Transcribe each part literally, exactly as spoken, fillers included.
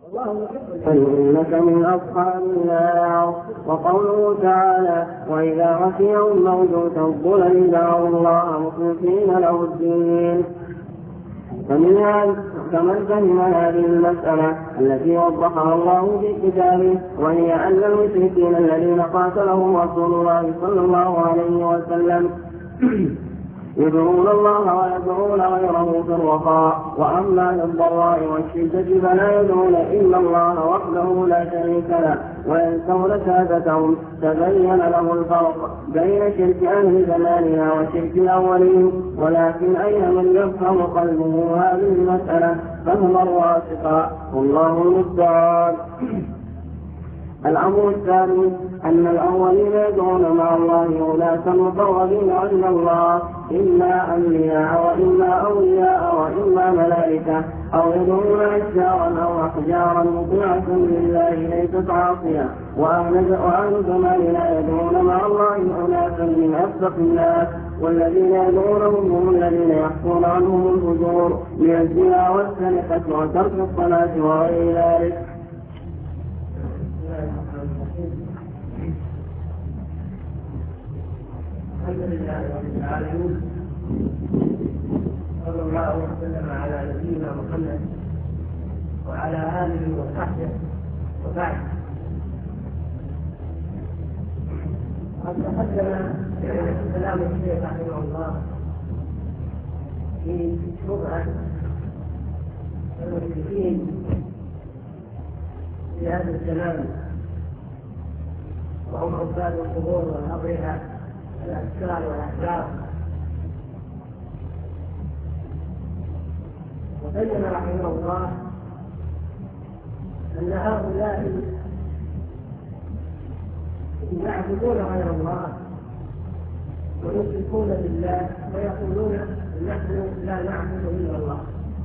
فإنك من أصحاب النار. وقوله تعالى وإذا غشيهم موج كالظلل دعوا الله مخلصين له الدين. فمن فهم هذه المسألة التي وضحها الله في كتابه، وهي أن المشركين الذين قاتلهم رسول الله صلى الله عليه وسلم يدعون الله ويدعون غيره في الرخاء، وأما للضراء والشدة فلا يدعون إلا الله وحده لا شريك له وينسون شهادتهم. تبين له الفرق بين شرك أهل زماننا وشرك الأولين، ولكن أين من يفهم قلبه هذه المسألة فهم الراسخة والله المستعان. الأمر الثاني أن الأولين يدعون مع الله أناسا مقربين عند الله، إما أنبياء وإما أولياء وإما ملائكة، أو يدعون أشجارا أو أحجارا مطيعة لله ليست عاصية. وأهل زماننا يدعون مع الله أناسا من أصدق الناس، والذين يدعونهم هم الذين يحكون عنهم الفجور من الزنا والسرقة وترك الصلاة وغير ذلك. الحمد لله رب العالمين، صلى الله وسلم على نبينا محمد وعلى آله وصحبه، وبعد. قد تقدم كلام الشيخ رحمه الله في شبهة المشركين في هذا الزمان، وهم عباد القبور والأضرحة الأشجار والأحجار. وبين رحمه الله أن هؤلاء يعبدون غير الله ويشركون بالله ويقولون نحن لا نعبد إلا الله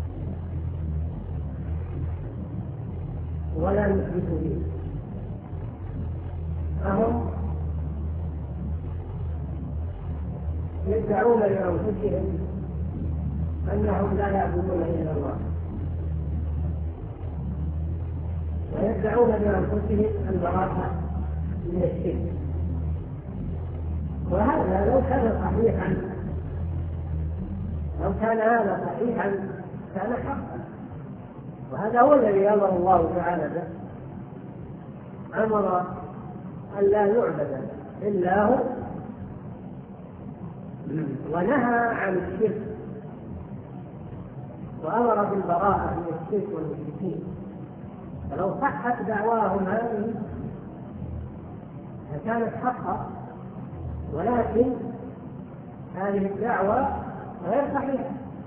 ولا نشرك به، فهم يدعون لأنفسهم أنهم لا يعبدون إلا الله، ويدعون لأنفسهم البراءة من الشرك. وهذا لو كان صحيحا لو كان هذا صحيحا كان حقا، وهذا هو الذي أمر الله تعالى به. أمر أن لا يعبد إلا هو، ونهى عن الشرك، وأمر بالبراءة من الشرك والمشركين. فلو صحت دعواهم هذه فكانت حقا، ولكن هذه الدعوة غير صحيحة،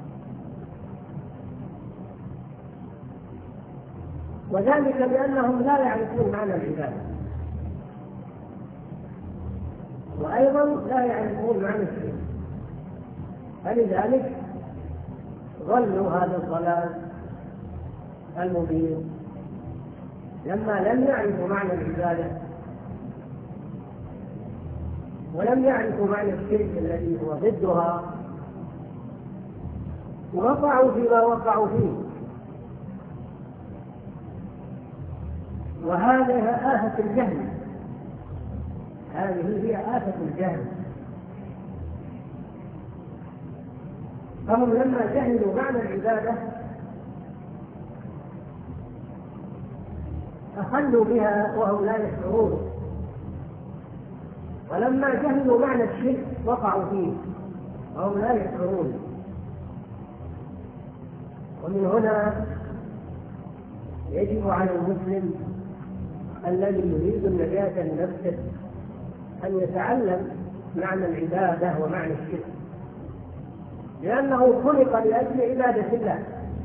وذلك لأنهم لا يعرفون معنى العبادة، وأيضا لا يعرفون معنى الشرك، فلذلك ظلوا هذا الضلال المبين لما لم يعرفوا معنى العبادة ولم يعرفوا معنى الشرك الذي هو ضدها، ووقعوا فيما وقعوا فيه. وهذه آفة الجهل، هذه هي آفة الجهل. فهم لما جهلوا معنى العبادة أخلوا بها وهم لا يشعرون، ولما جهلوا معنى الشرك وقعوا فيه وهم لا يشعرون. ومن هنا يجب على المسلم الذي يريد النجاة لنفسه أن يتعلم معنى العبادة ومعنى الشرك، لأنه خلق لأجل عبادة الله،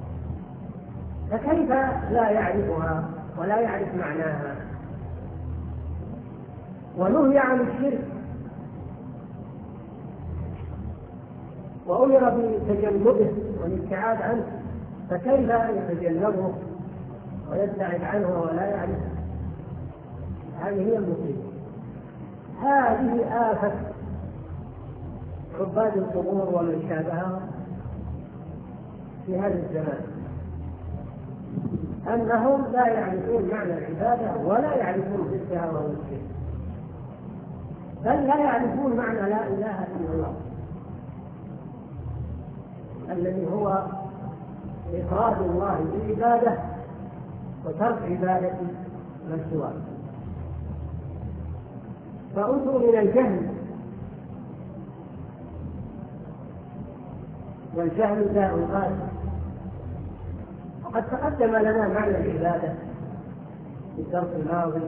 فكيف لا يعرفها ولا يعرف معناها؟ ونهي عن الشرك وأمر بتجنبه والابتعاد عنه، فكيف يتجنبه ويبتعد عنه ولا يعرف؟ هذه هي المصيبة، هذه آفة عباد القبور ومن شابههم في هذا الزمان. أنهم لا يعرفون معنى العبادة ولا يعرفون ضدها وهو الشرك، بل لا يعرفون معنى لا إله إلا الله الذي هو إفراد الله بالعبادة وترك عبادة من سواه. فأتوا من الجهل، والجهل داء قاتل. وقد تقدم لنا معنى العبادة في الدرس الماضي،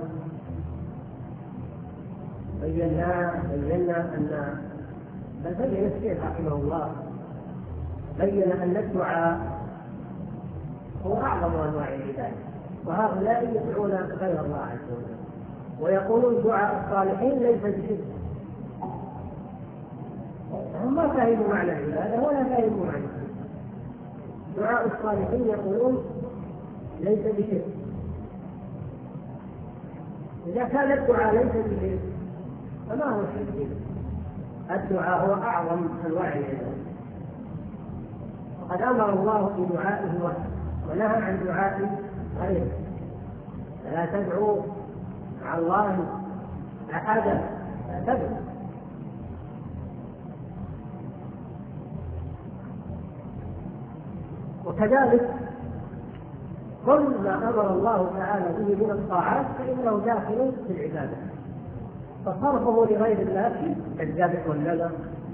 بينا بينا أن بل بين الشيخ رحمه الله بين أن الدعاء هو أعظم أنواع العبادة، وهؤلاء يدعون غير الله عز وجل ويقولون دعاء الصالحين ليس بشرك. هم ما فهموا معنى العبادة ولا فهموا معنى دعاء الصالحين، يقولون ليس بشرك. إذا كان الدعاء ليس بشرك فما هو الشرك؟ الدعاء هو أعظم أنواع العبادة، وقد أمر الله بدعائه وحده ونهى عن دعاء غيره. لا تدعوا مع الله أحدا، لا تدعوا. وكذلك كل ما أمر الله تعالى به من الطاعات فإنه داخل في العبادة، فصرفه لغير الله كالذبح والنذر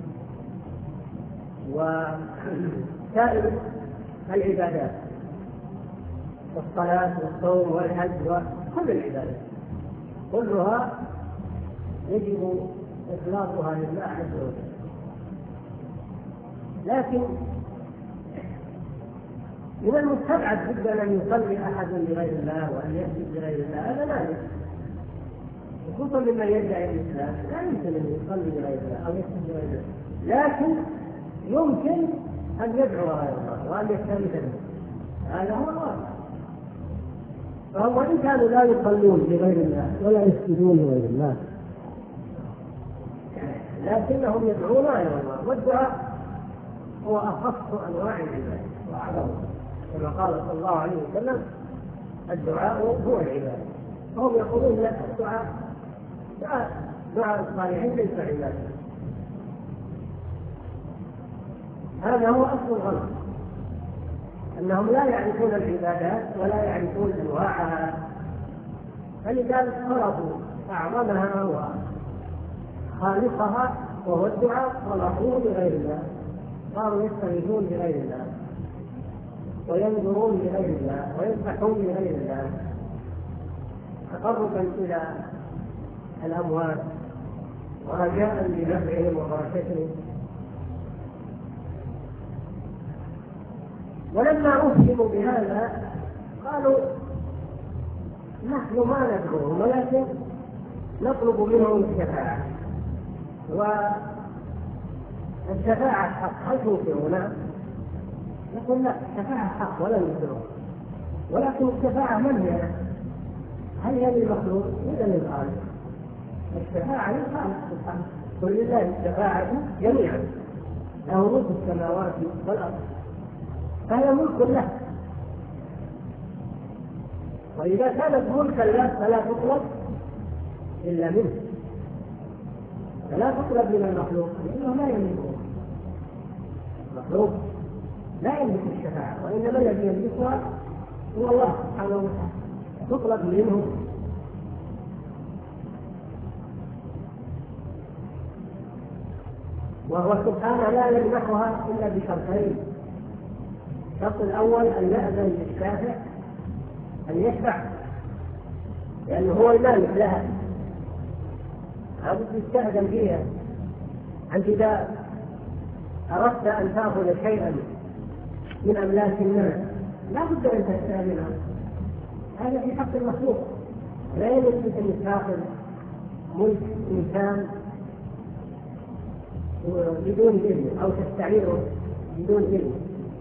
وسائر العبادات، والصلاة والصوم والحج وكل العبادات كلها يجب إخلاصها لله عز وجل. لكن من المستبعد جدا أن يصلي أحد لغير الله وأن يسجد لغير الله، هذا لا يمكن، خصوصا ممن يدعي الإسلام لا يمكن أن يصلي لغير الله أو يسجد لغير الله، لكن يمكن أن يدعو غير الله وأن يستغيث به، هذا هو الواقع. فهم وإن كانوا لا يصلون لغير الله ولا يسجدون لغير الله لكنهم يدعون غير الله، والدعاء هو أخص أنواع العبادة وأعظمها، كما قال صلى الله عليه وسلم الدعاء هو العبادة. فهم يقولون لا، الدعاء دعاء دعاء الصالحين ليس عبادة. هذا هو أصل الغلط، أنهم لا يعرفون العبادات ولا يعرفون أنواعها، فلذلك فرضوا أعظمها وخالصها وهو الدعاء صرفوه لغير الله، صاروا يستغيثون بغير الله وينظرون لغير الله ويذبحون لغير الله تقربا إلى الأموات ورجاء لنفعهم وبركتهم. ولما أفهموا بهذا قالوا نحن ما ندعوهم ولكن نطلب منهم الشفاعة، والشفاعة حق. هل توقعون؟ نقول لا، الشفاعة حق ولا ننكرها، ولكن الشفاعة من هي؟ هل هي للمخلوق ولا للخالق؟ الشفاعة للخالق سبحانه، قل لله الشفاعة جميعا، له ملك السماوات والأرض، فهي ملك له، وإذا كانت ملكا له فلا تطلب إلا منه، فلا تطلب من المخلوق لأنه لا يملكه. المخلوق لا يملك الشفاعة، وإنما الذي يملكها هو الله سبحانه وتعالى، تطلب منه. وهو سبحانه لا يمنحها إلا بشرطين: الشرط الأول أن يأذن للشافع أن يشفع، لأنه هو المالك لها، هذا يستأذن فيها. أنت إذا أردت أن تأخذ شيئا من أملاك الناس لا بد أن تستأذنها، هذا في حق المخلوق. لا يمكن أن تأخذ ملك إنسان بدون إذن أو تستعيره بدون إذن.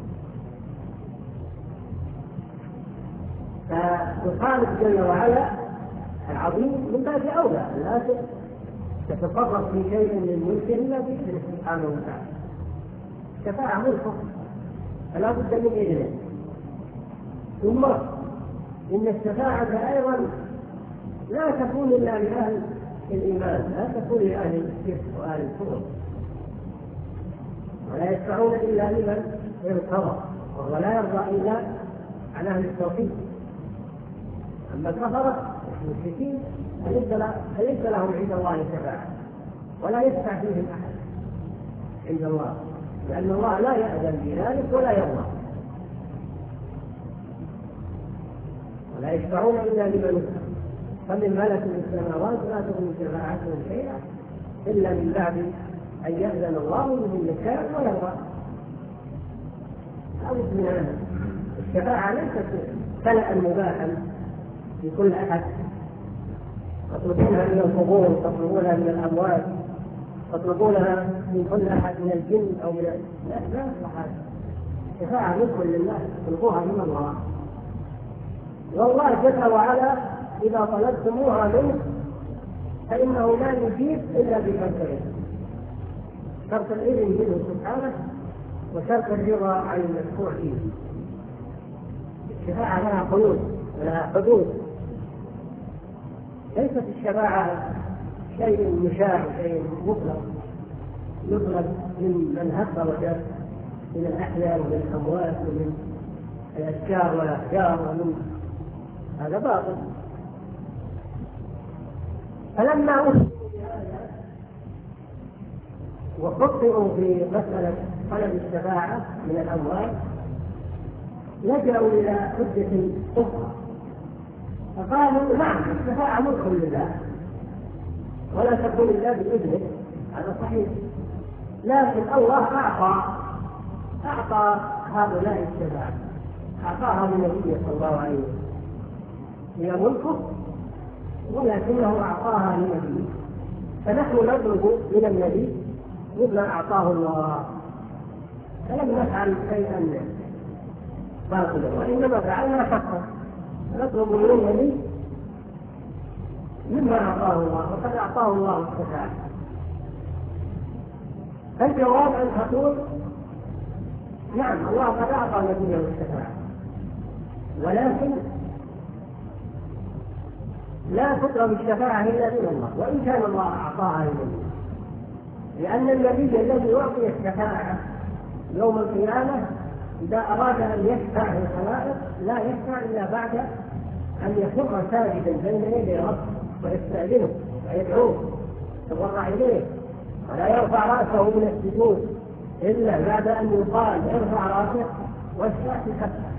فالخالق جل وعلا العظيم من باب أولى لا تتصرف في شيء من ملكه إلا بإذنه سبحانه وتعالى. الشفاعة ملكه فلا بد من إذنه. ثم إن الشفاعة أيضا لا تكون إلا لأهل الإيمان، لا تكون لأهل الشرك وأهل الكفر، ولا يشفعون إلا لمن ارتضى، وهو لا يرضى إلا عن أهل التوحيد. أما الكفرة المشركين فليس لهم عند الله شفاعة، ولا يشفع فيهم أحد عند الله، لأن الله لا يأذن بذلك ولا يرضى. ولا يشفعون إلا لمن ارتضى، فمن ملك السماوات لا تغني شفاعتهم شيئا إلا من بعد أن يأذن الله لمن يشاء ويرضى. الشفاعة ليست فلأ مباحا لكل أحد تطلبونها من القبور، تطلبونها من الأموات، تطلبونها من كل أحد من الجن أو من لا لا أحد. الشفاعة ملك لله، تطلبوها من الله، والله جل وعلا إذا طلبتموها منه فإنه لا يجيب إلا بشرطين: شرط الإذن منه سبحانه، وشرط الرضا عن المشفوع فيه. الشفاعة لها قيود ولها حدود، ليست الشفاعة شيء مشاع، شيء مطلق يطلب من من هب وجد من الأحياء ومن الأموات ومن الأشجار والأحجار، ومن هذا باطل. فلما أخذوا بهذا وخطئوا في مسألة طلب الشفاعة من الأموات لجأوا إلى حجة أخرى، فقالوا: نعم، الشفاعة ملك لله ولا تكون إلا بإذنه، هذا صحيح، لكن الله أعطى أعطى هؤلاء الشفاعة، أعطاها للنبي صلى الله عليه وسلم، هي ملكه ولكنه أعطاها للنبي، فنحن نطلب من النبي مما أعطاه الله، فلم نفعل شيئا باطلا، وإنما فعلنا حقا، نطلب من النبي مما أعطاه الله، وقد أعطاه الله الشفاعة. فالجواب أن تقول: نعم، الله قد أعطى نبيه الشفاعة، ولكن لا تطلب الشفاعة إلا من الله، وإن كان الله أعطاها للنبي، لأن النبي الذي يعطي الشفاعة يوم القيامة إذا أراد أن يشفع في الخلائق لا يشفع إلا بعد أن يخر ساجدا بين يدي ربه ويستأذنه ويدعوه يتضرع إليه، ولا يرفع رأسه من السجود إلا بعد أن يقال: ارفع رأسه واشفع في خفه.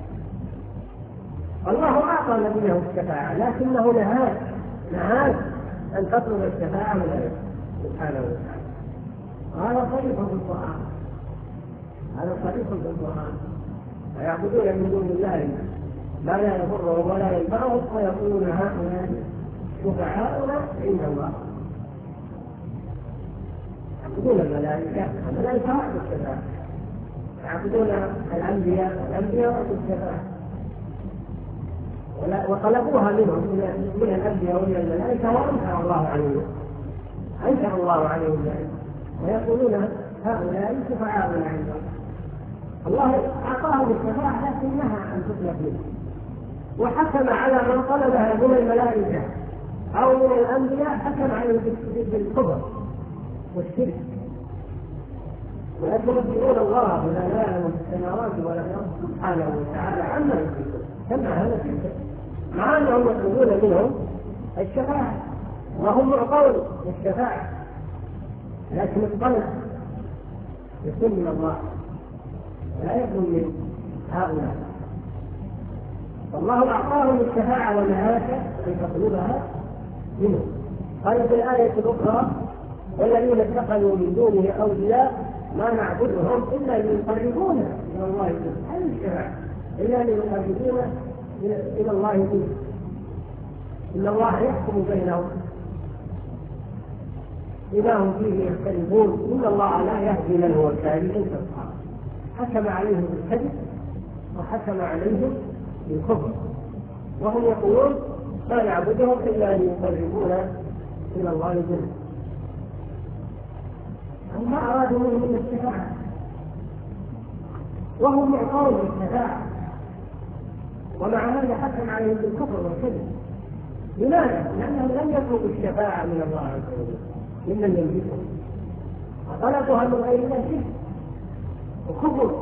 الله أعطى نبيه الشفاعة، لكنه نهاك نهاك أن تطلب الشفاعة من الله سبحانه وتعالى. هذا صريح في القرآن، هذا صريح في القرآن. ويعبدون من دون الله ما لا يضرهم ولا ينفعهم ويقولون: هؤلاء شفعاؤنا عند الله. يعبدون الملائكة، الملائكة يعبدون الشفاعة، يعبدون الأنبياء، الأنبياء يعبدون الشفاعة، وطلبوها منهم من الأنبياء ومن الملائكة، وأنكر الله عليهم أنكر الله عليهم ذلك، ويقولون: هؤلاء شفعاؤنا عند الله. الله أعطاهم الشفاعة لكن نهى أن تطلب منه، وحكم على من طلبها من الملائكة أو من الأنبياء، حكم عليهم بالكفر والشرك، ويتنبئون الله بما لا يعلم في السماوات ولا في الأرض سبحانه وتعالى عما يشركون. كما هذا شرك، مع أنهم يطلبون منهم الشفاعة وهم معطون الشفاعة، لكن الطلب يكون من الله لا يكون من هؤلاء. فالله أعطاهم الشفاعة ونهاك أن تطلبها منه. قال في الآية الأخرى: والذين اتخذوا من دونه أولياء ما نعبدهم إلا ليقربونا إلى الله زلفى. هذه الشفاعة إلا ليقربونا إلى الله زلفى. إن الله يحكم بينهم إذا هم فيه يختلفون، إن الله لا يهدي من هو كاذب كفار. حكم عليهم بالكذب وحكم عليهم بالكفر، وهم يقولون: ما نعبدهم إلا ليقربونا إلى الله زلفى. هم ما أرادوا منهم الشفاعة، وهم معطون بالشفاعة، ومع هذا حكم عليهم بالكفر والكذب. لماذا؟ لأنهم لم يطلبوا الشفاعة من الله عز وجل ممن يملكهم، وطلبوها من غير الله شرك وكفر.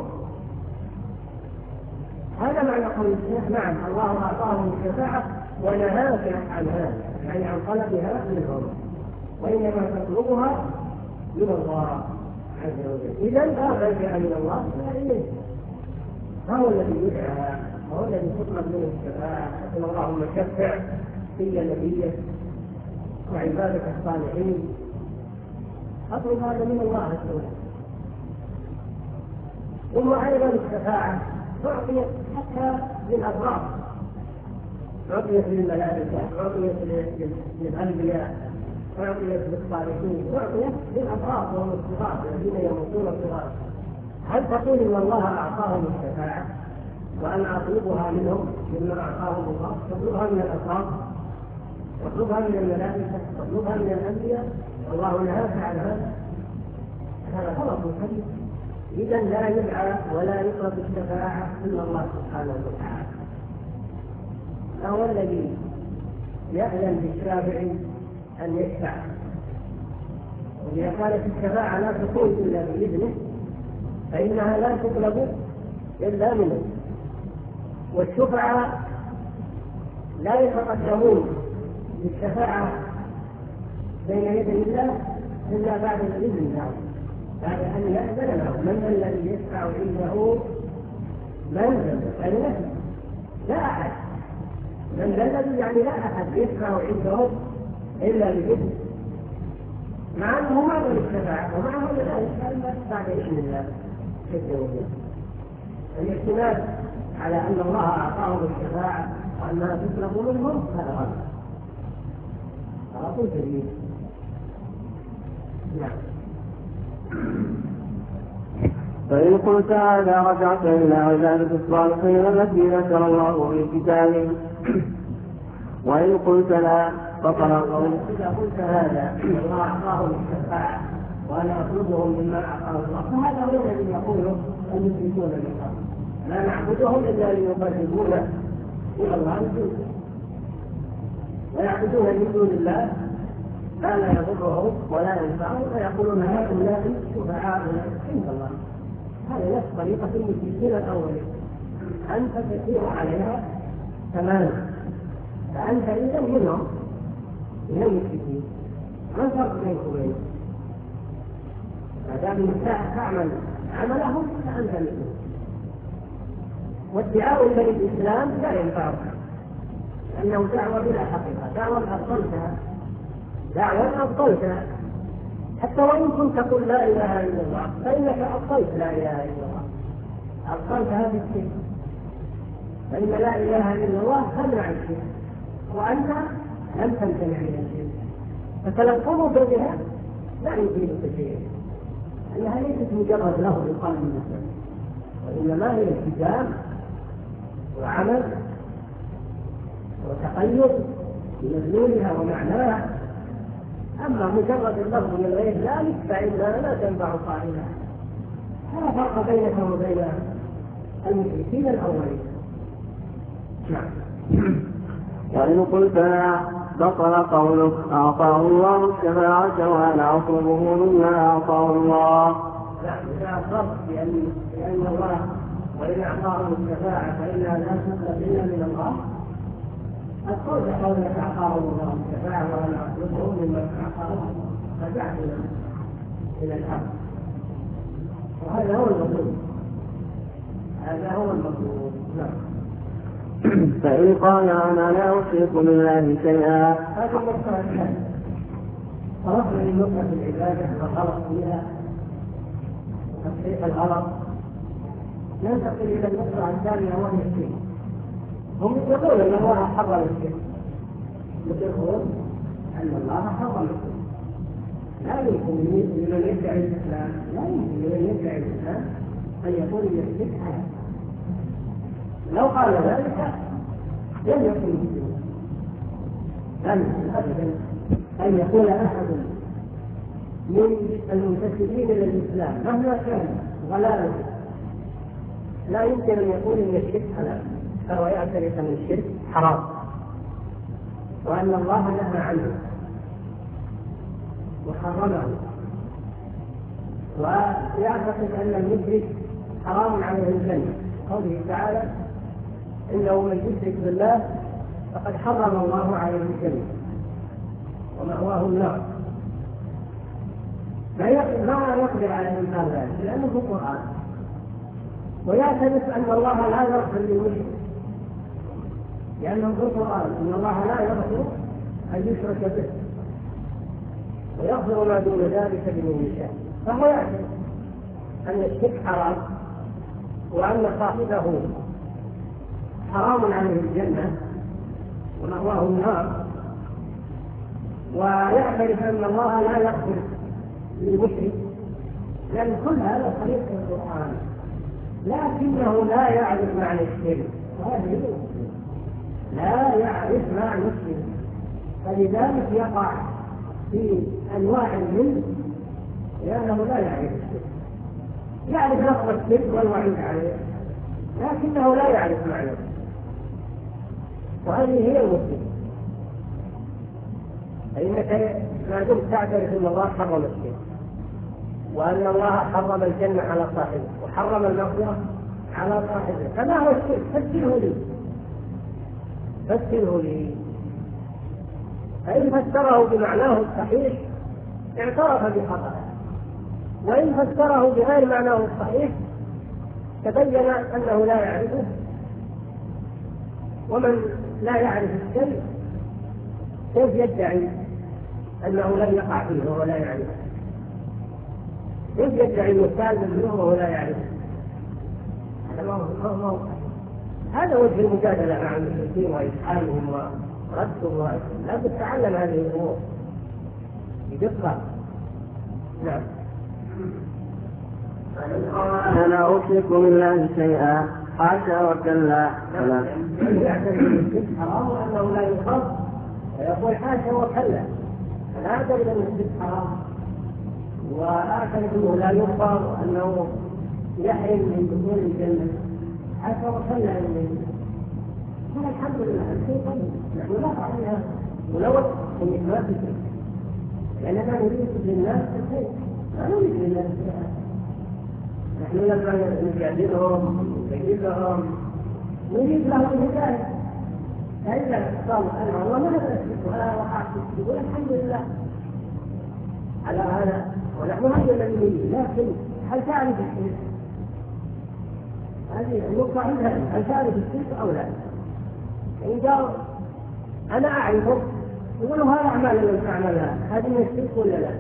هذا معنى قول الشيخ نعم الله أعطاهم الشفاعة ونهاك عن هذا، يعني عن طلبها منهم، وإنما تطلبها من الله عز وجل. إذا لا ملجأ من الله إلا إليه، هو الذي يدعى، هو الذي تطلب منه الشفاعة. اللهم شفع في نبيك وعبادك الصالحين، أطلب هذا من الله عز وجل. ثم أيضا الشفاعة تعطيت حتى للأبرار، أعطيت للملائكة، أعطيت للأنبياء، أعطيت للصالحين، أعطيت للأبرار وهم الصغار الذين يموتون الصغار. هل تقول إن الله أعطاهم الشفاعة وأنا أطلبها منهم مما أعطاهم الله؟ تطلبها من الأبرار، تطلبها من الملائكة، تطلبها من الأنبياء، والله نهاك عن هذا. هذا غلط كبير. إذا لا يدعى ولا يطلب الشفاعة إلا الله سبحانه وتعالى. هو الذي يأذن بالشافع أن يشفع، وإذا كانت الشفاعة لا تكون إلا بإذنه فإنها لا تطلب إلا منه. والشفعاء لا يتقدمون بالشفاعة بين يدي الله إلا بعد الإذن له، بعد أن يأذن له. من الذي يشفع عنده؟ من الذي لا أحد. من الذي يعني لا أحد يشفع عنده إلا بإذن، مع أنه ما له الشفاعة ومعه لا يشفع بعد إذن الله جل وعلا. الاعتماد على أن الله أعطاهم الشفاعة وأنها تطلب منهم هذا غلط، غلط كبير. نعم. فإن قلت هذا رجعت إلى عبادة الصالحين التي ذكر الله في كتابه، وإن قلت لا فطلع قولك. إذا قلت هذا الله أعطاهم الشفاعة وأنا أطلبهم مما أعطاه الله، فهذا هو الذي يقوله المشركون بالله، لا نعبدهم إلا ليقربونا إلى الله زلفى، ويعبدون من دون الله ما لا يضرهم ولا ينفعهم، ويقولون هؤلاء شفعاؤنا عند الله. هذا نفس طريقة المشركين الأولين، أنت تسير عليها تماما، فأنت إذا منهم من المشركين. ما الفرق بينك وبينهم؟ ما دام تعمل عملهم فأنت منهم. وادعاء الإسلام لا ينفعك، لأنه دعوة بلا حقيقة، دعوة أبطلتها، دعوة أبطلتها. حتى وإن كنت تقول لا إله إلا الله فإنك أبطلت لا إله إلا الله، أبطلت هذا الشيء، فإن لا إله إلا الله تمنع الشيء وأنت لم تمتنع من الشيء، فتلقونه بها لا يفيدك شيئا، لأنها ليست مجرد له بالقلب المسلم، وإنما هي التزام وعمل وتقيد بمدلولها ومعناها. أما مجرد اللفظ من غير ذلك فإنها لا تنفع قائلها. لا فرق بينك وبين المشركين الأولين. نعم. وإن قلت لا بطل قولك أعطاه الله الشفاعة وأنا أطلبه مما أعطاه الله. لا، إذا أصرت بأن بأن الله وإن أعطاهم الشفاعة فإنها لا تطلب إلا من الله، أقول قولك أعطاهم الله الشفاعة وأنا أطلبه مما أعطاه الله، رجعت إلى الحق، وهذا هو المطلوب، هذا هو المطلوب. نعم. فإن قال أنا لا أشرك بالله شيئا، هذا المسألة الثانية، فرفع للنقطة العبادة والغلط فيها وتصحيح الغلط، ننتقل إلى النقطة الثانية وهي الشرك. هم يقولون أن الله حرم الشرك، يقولون أن الله حرم الشرك. لا يمكن لمن يدعي الإسلام، لا يمكن لمن يدعي الإسلام أن يقول أن الشرك حرام. لو قال ذلك لم يكن مسلما، لم أبدا أن يقول أحد من المنتسبين إلى الإسلام مهما كان ضلاله لا يمكن أن يقول إن الشرك حلال، فهو يعترف أن الشرك حرام وأن الله نهى عنه وحرمه، ويعتقد أن المشرك حرام عليه الجنة، قوله تعالى إنه من يشرك بالله فقد حرم الله عليه الجنة ومأواه النار. لا يقدر على الإنسان ذلك لأنه في القرآن، ويعترف أن الله لا يغفر للمشرك لأنه في القرآن أن الله لا يغفر أن يشرك به ويغفر ما دون ذلك لمن يشاء. فهو يعترف أن الشرك حرام وأن صاحبه حرام عليه الجنة ومأواه النار، ويعترف أن الله لا يغفر للمشرك لأن كل هذا صريح في القرآن، لكنه لا يعرف معنى الشرك، لا يعرف معنى الشرك، فلذلك يقع في أنواع منه لأنه لا يعرف الشرك. يعرف لفظ الشرك والوعيد عليه لكنه لا يعرف معنى، وهذه هي المشكلة. فإنك ما دمت تعترف أن الله حرم الشرك وأن الله حرم الجنة على صاحبه وحرم المغفرة على صاحبه، فما هو الشرك؟ فسره لي فسره لي فإن فسره بمعناه الصحيح اعترف بخطأه، وإن فسره بغير معناه الصحيح تبين أنه لا يعرفه. ومن لا يعرف الشيء كيف يدعي أنه لم يقع فيه وهو لا يعرفه؟ كيف يدعي المثال منه وهو لا يعرفه؟ هذا ما هو هذا وجه المجادلة مع المشركين وإسحالهم وردهم. لا تتعلم هذه الأمور بدقة. نعم. أنا أشرك بالله شيئا حاشا وكلا. يعترف بالشرك حرام وأنه لا يخاف ويقول حاشا وكلا. أنا أعترف أن الشرك حرام وأعترف أنه لا يغفر وأنه يحرم من دخول الجنة حاشا وكلا. هذا الحمد لله الشيء طيب، نحن لا عليها ولو أن ما في شيء، لأننا نريد للناس الخير ما نريد للناس الخير. نحن لما نجادلهم نجيب لهم نجيب لهم الهداية، فإذا قال أنا والله ما أدرك ولا وقعت يقول الحمد لله على هذا ونحن هذا الذي نريد. لكن هل تعرف الشرك؟ هذه النقطة عندها، هل تعرف الشرك أو لا؟ إن قال أنا أعرفه يقولوا هذا أعمال التي نعملها هذه من الشرك ولا لا؟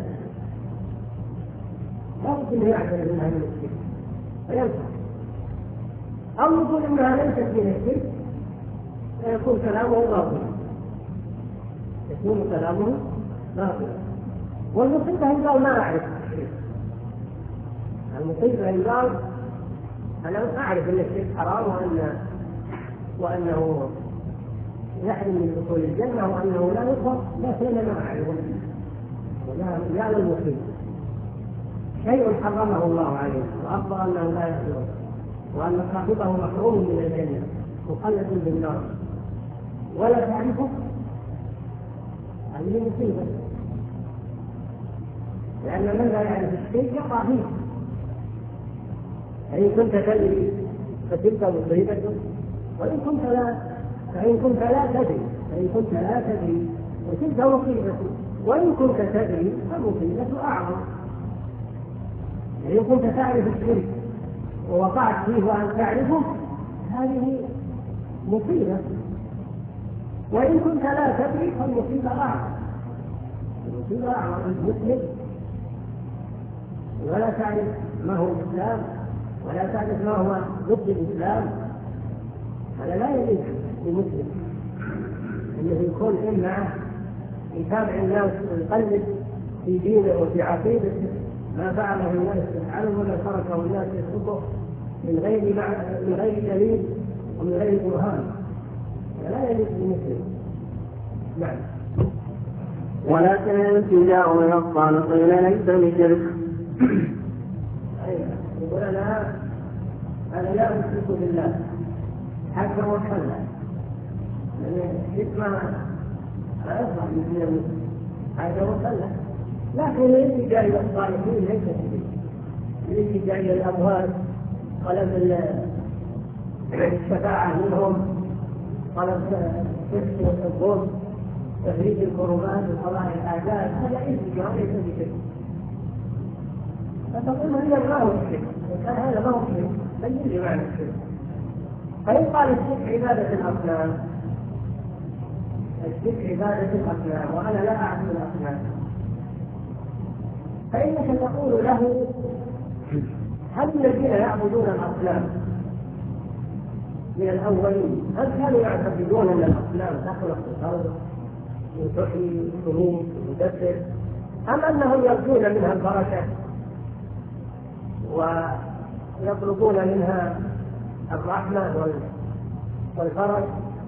لا بد أن يعترف أنها من الشرك فينفع، أو يقول أنها ليست من الشرك فيكون كلامه باطلا، يكون كلامه باطلا. والمصيبة إن قال ما أعرف الشرك، المصيبة إن قال أنا أعرف أن الشرك حرام وأن وأنه يحرم من دخول الجنة وأنه لا يغفر، لكن أنا ما أعرفه ولا لا المصيبة شيء حرمه الله عليه وأخبر أنه لا يغفر وأن صاحبه محروم من الجنة مخلد بالنار ولا تعرفه، هذه مصيبة. لأن من لا يعرف الشيء يقع فيه، فإن كنت تدري فتلك مصيبة، وإن كنت لا فإن كنت لا تدري فإن كنت لا تدري وتلك مصيبة، وإن كنت تدري فالمصيبة أعظم. إن كنت تعرف الشرك ووقعت فيه وأن تعرفه هذه مصيبة، وإن كنت لا تدري فالمصيبة أعظم. المصيبة أعظم المسلم ولا تعرف ما هو الإسلام ولا تعرف ما هو ضد الإسلام، هذا لا يليق للمسلم أنه يكون إما يتابع الناس ويقلد في دينه وفي عقيدته ما فعله الناس يفعله ولا تركه الناس يتركه من غير من غير دليل ومن غير برهان، لا يليق للمسلم. نعم. ولكن الالتجاء الى الصالحين ليس بشرك. ايوه يقول انا انا لا اشرك بالله حتى وصلنا ما لا يصلح من هذا وصلنا. لكن الذي جاء إلى الصالحين ليس به، الذي جاء إلى الأموال طلب الشفاعة منهم، طلب كشف الظلم، تفريج الكربات وقضاء الحاجات، هذا إلتجاء ليس بشيء. فتقول هذا ما هو الشرك، وكان هذا ما هو الشرك، بل يجري معنى الشرك. فإن قال الشرك عبادة الأصنام، الشرك عبادة الأصنام وأنا لا أعبد الأصنام، فإنك تقول له هل الذين يعبدون الأصنام من الأولين هل كانوا يعتقدون أن الأصنام تخلق الأرض وتحيي وتميت وتدبر، أم أنهم يرجون منها البركة ويطلبون منها الرحمة والفرج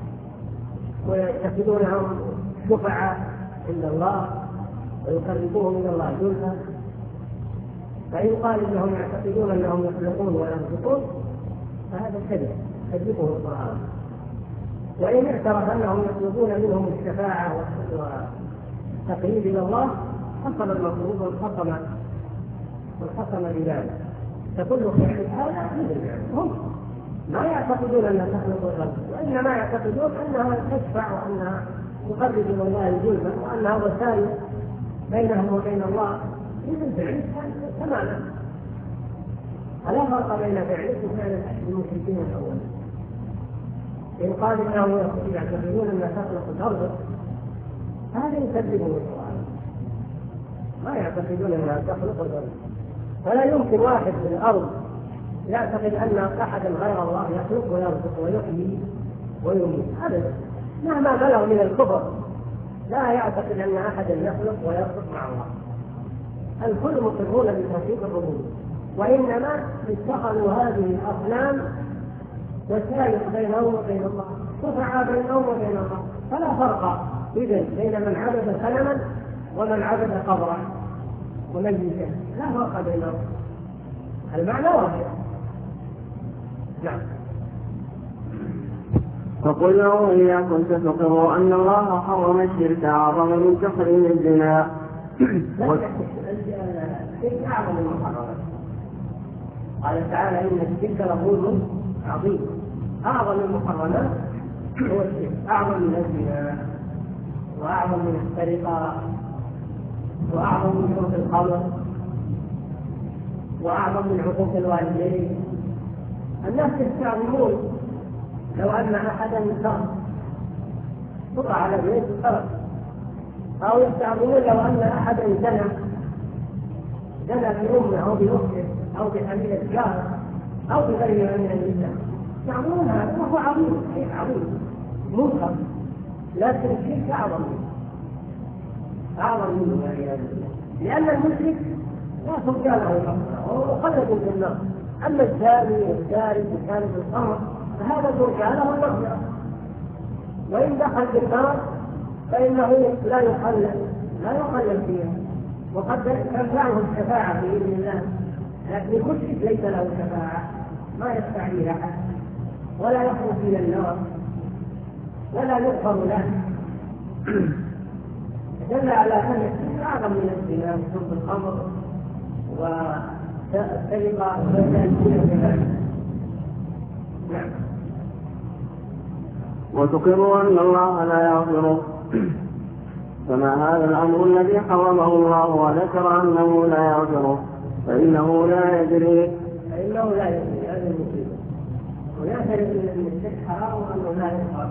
ويتخذونهم شفعاء عند الله ويقربوهم من الله زلفى؟ فإن قال إنهم يعتقدون أنهم يخلقون ويرزقون فهذا كذب كذبه القرآن. وإن اعترف أنهم يطلبون منهم الشفاعة والتقريب إلى الله حصل المطلوب والخصم والخصم بذلك. فكل خير هذا هم ما يعتقدون أنها تخلق الرب، وإنما يعتقدون أنها تشفع وأنها تقرب إلى الله الزلفى وأنها وسائل بينهم وبين الله من الفعل تماما. فلا فرق بين فعله وفعل المشركين الأول. إن قال إنهم يعتقدون أنها تخلق الأرض هذا يكذبه القرآن، ما يعتقدون أنها تخلق الأرض. ولا يمكن واحد في الأرض يعتقد أن أحدا غير الله يخلق ويرزق ويحيي ويميت أبدا، مهما بلغ من الكفر لا يعتقد أن أحدا يخلق ويرزق مع الله. الكل مقرون بتوحيد الربوبية، وإنما اتخذوا هذه الأصنام وسائل بينهم وبين الله، شفعاء بينهم وبين الله. فلا فرق إذن بين من عبد صنما ومن عبد قبرا وميتا، لا فرق بينهم، المعنى واحد. نعم. فقل له إن كنت تقر أن الله حرم الشرك أعظم من تحريم الزنا. الشرك أعظم من المحرمات. قال تعالى إن الشرك لظلم عظيم. أعظم المحرمات هو الشرك، أعظم من الزنا وأعظم من السرقة وأعظم من شرب الخمر وأعظم من عقوق الوالدين. الناس يستعظمون لو أن أحدا سرق قطع على بيت سرق، أو يستعظمون لو أن أحدا زنى زنى بأمه أو بأخته أو بحميلة جاره أو بغيرها من النساء، يستعظمون هذا وهو عظيم، شيء عظيم منكر، لكن الشرك أعظم منه أعظم منه والعياذ بالله، لأن المشرك لا ترجى له المغفرة وهو خلد في النار. أما الزاني والسارق وشارب الخمر فهذا ترجى له المغفرة، وإن دخل في النار فإنه لا يخلد لا يخلد فيها، وقد تنفعه الشفاعة بإذن الله، لكن المشرك ليس له شفاعة، ما يشفع به أحد ولا يخرج إلى النار ولا يغفر له. دل على أن الشرك أعظم من الزنا وشرب الخمر والسرقة والتأثير. نعم. وتقر أن الله لا يغفر، فما هذا الأمر الذي حرمه الله وذكر أنه لا يغفره فإنه لا يدري فإنه لا يدري هذا المصيبة، ويعترف أن الشرك حرام وأنه لا يغفر،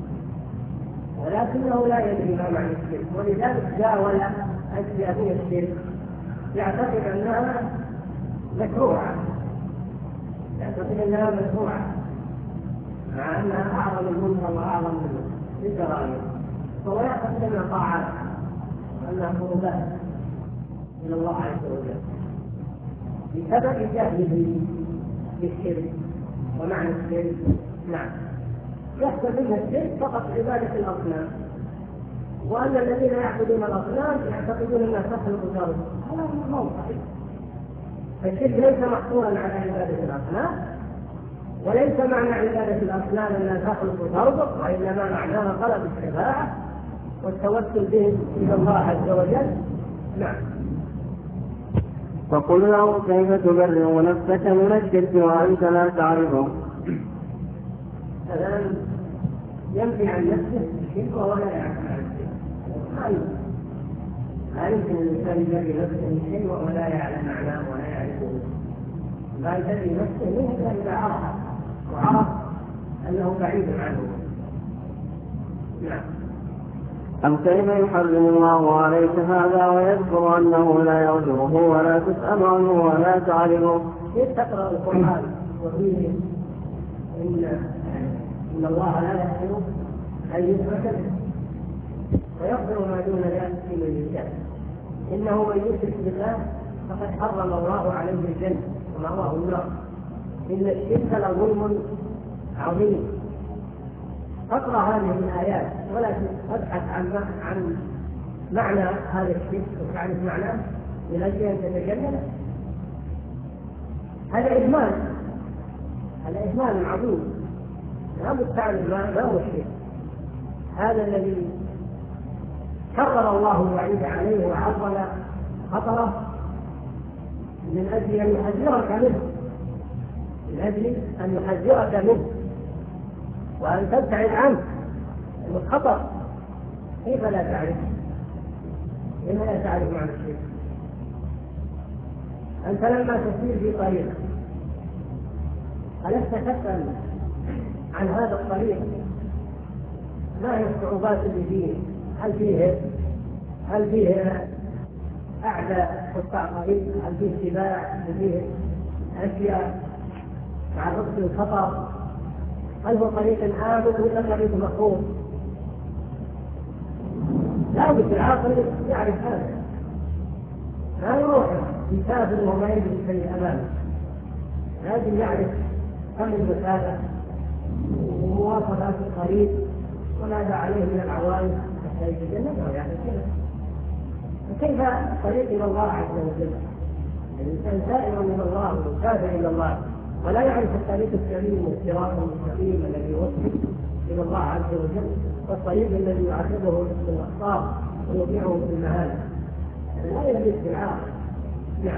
ولكنه لا يدري ما معنى الشرك، ولذلك جاول أشياء من الشرك يعتقد أنها مشروعة، يعتقد أنها مشروعة مع أنها أعظم المنكر وأعظم من الجرائم، فهو يعتقد أنها طاعات وأنها قربات إلى الله عز وجل بسبب جهله بالشرك ومعنى الشرك. نعم. يحصل منها الشرك فقط عبادة الأصنام، وأن الذين يعبدون الأصنام يعتقدون أنها تخلق الأرض، هذا ما هو صحيح. فالشرك ليس محصورا على عبادة الأصنام، وليس معنى عبادة الأصنام أنها تخلق وترزق، وإنما معناها طلب الشفاعة والتوسل به إلى الله عز وجل. نعم. فقل له كيف تبرئ نفسك من الشرك وأنت لا تعرفه؟ الآن ينفي عن نفسه الشرك وهو لا يعرف عن الشرك. لا يمكن الإنسان يبرئ نفسه من شيء وهو لا يعلم معناه ولا يعرفه. لا يبرئ نفسه منه إلا إذا عرف وعرف أنه بعيد عنه. نعم. أم كيف يحرم الله عليك هذا ويذكر أنه لا يغفره ولا تسأل عنه ولا تعرفه؟ كيف تقرأ القرآن وفيه إن إن الله لا يغفر أن يشرك به ويغفر ما دون ذلك لمن يشاء؟ إنه من يشرك بالله فقد حرم الله عليه الجنة ومأواه النار، إن الشرك لظلم عظيم. اقرأ هذه الآيات ولكن ابحث عن عن معنى هذا الشرك وتعرف معناه من أجل أن تتجنبه. هذا إجمال، هذا إجمال عظيم. لابد تعرف ما هو الشرك. هذا الذي كرر الله الوعيد عليه وعظم خطره من أجل أن يحذرك منه، من أجل أن يحذرك منه وأن تبتعد عنه الخطر. كيف لا تعرف؟ كيف لا تعرف معنى الشرك؟ أنت لما تسير في طريق ألست تسأل عن هذا الطريق ما هي الصعوبات اللي فيه؟ هل فيه هل فيه أعداء قطاع طريق؟ هل فيه سباع؟ هل فيه أشياء تعرضت للخطر؟ هل هو طريق آمن ولا طريق مخوف؟ لا بد العاقل يعرف هذا، لا يروح يسافر وما يجد شيء أمامه. لازم يعرف كم المسافة ومواصفات الطريق وماذا عليه من العوائق حتى يتجنبها ويعرف كذا. فكيف الطريق إلى الله عز وجل؟ الإنسان سائر من الله ومسافر إلى الله ولا يعرف الطريق السليم والصراط المستقيم الذي يوصل الى الله عز وجل، والطريق الذي يعذبه بالاخطار ويوقعه في المهالك. لا يلبس بالعاقل. نعم.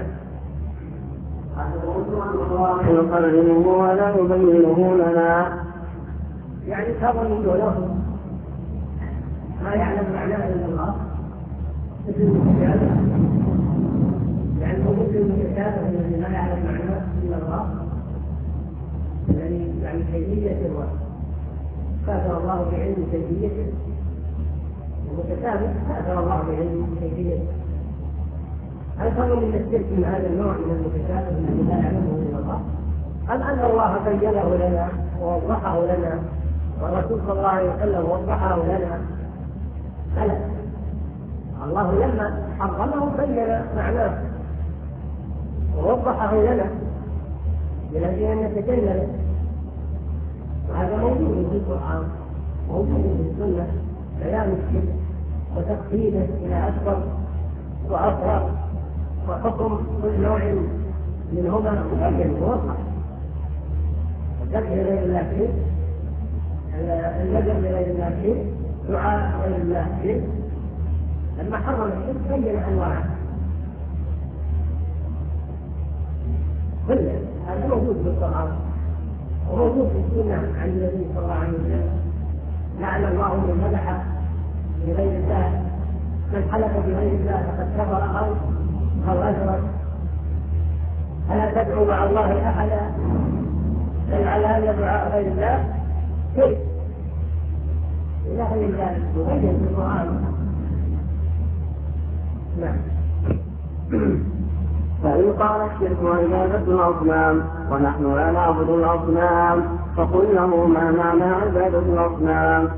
يقرره ولا يبينه لنا، يعني تظن له ما يعلم معناه الا الله، مثل المتشابه، يعني هو مثل المتشابه الذي لا يعلم معناه الا الله، الذي يعني كيفية كافر الله بعلم كيفيته، المتشابه كافر الله بعلم كيفيته. هل تظن من الشرك من هذا النوع من المتشابه الذي لا يعلمه الا الله، ام ان الله بينه لنا ووضحه لنا والرسول صلى الله عليه وسلم وضحه لنا؟ بلى، الله لما حرمه بين معناه ووضحه لنا من أجل أن نتجنبه. وهذا موجود في القرآن، موجود في السنة، بيان الشرك وتقييده إلى أكبر وأصغر وحكم كل نوع منهما مبين موضح. الذبح لغير الله شرك، النذر لغير الله شرك، دعاء غير الله شرك. لما حرم الشرك بين أنواعه كله. هذا موجود في القرآن وموجود في السنة عن النبي صلى الله عليه وسلم. لعن الله من ذبح بغير الله، من حلف بغير الله فقد كفر أو أو أشرك. ألا تدعو مع الله أحدا، بل على هذا دعاء غير الله شرك. إلى غير ذلك مبين في القرآن. نعم. فإن قال الشرك عبادة الأصنام ونحن لا نعبد الأصنام فقل له ما معنى عبادة الأصنام؟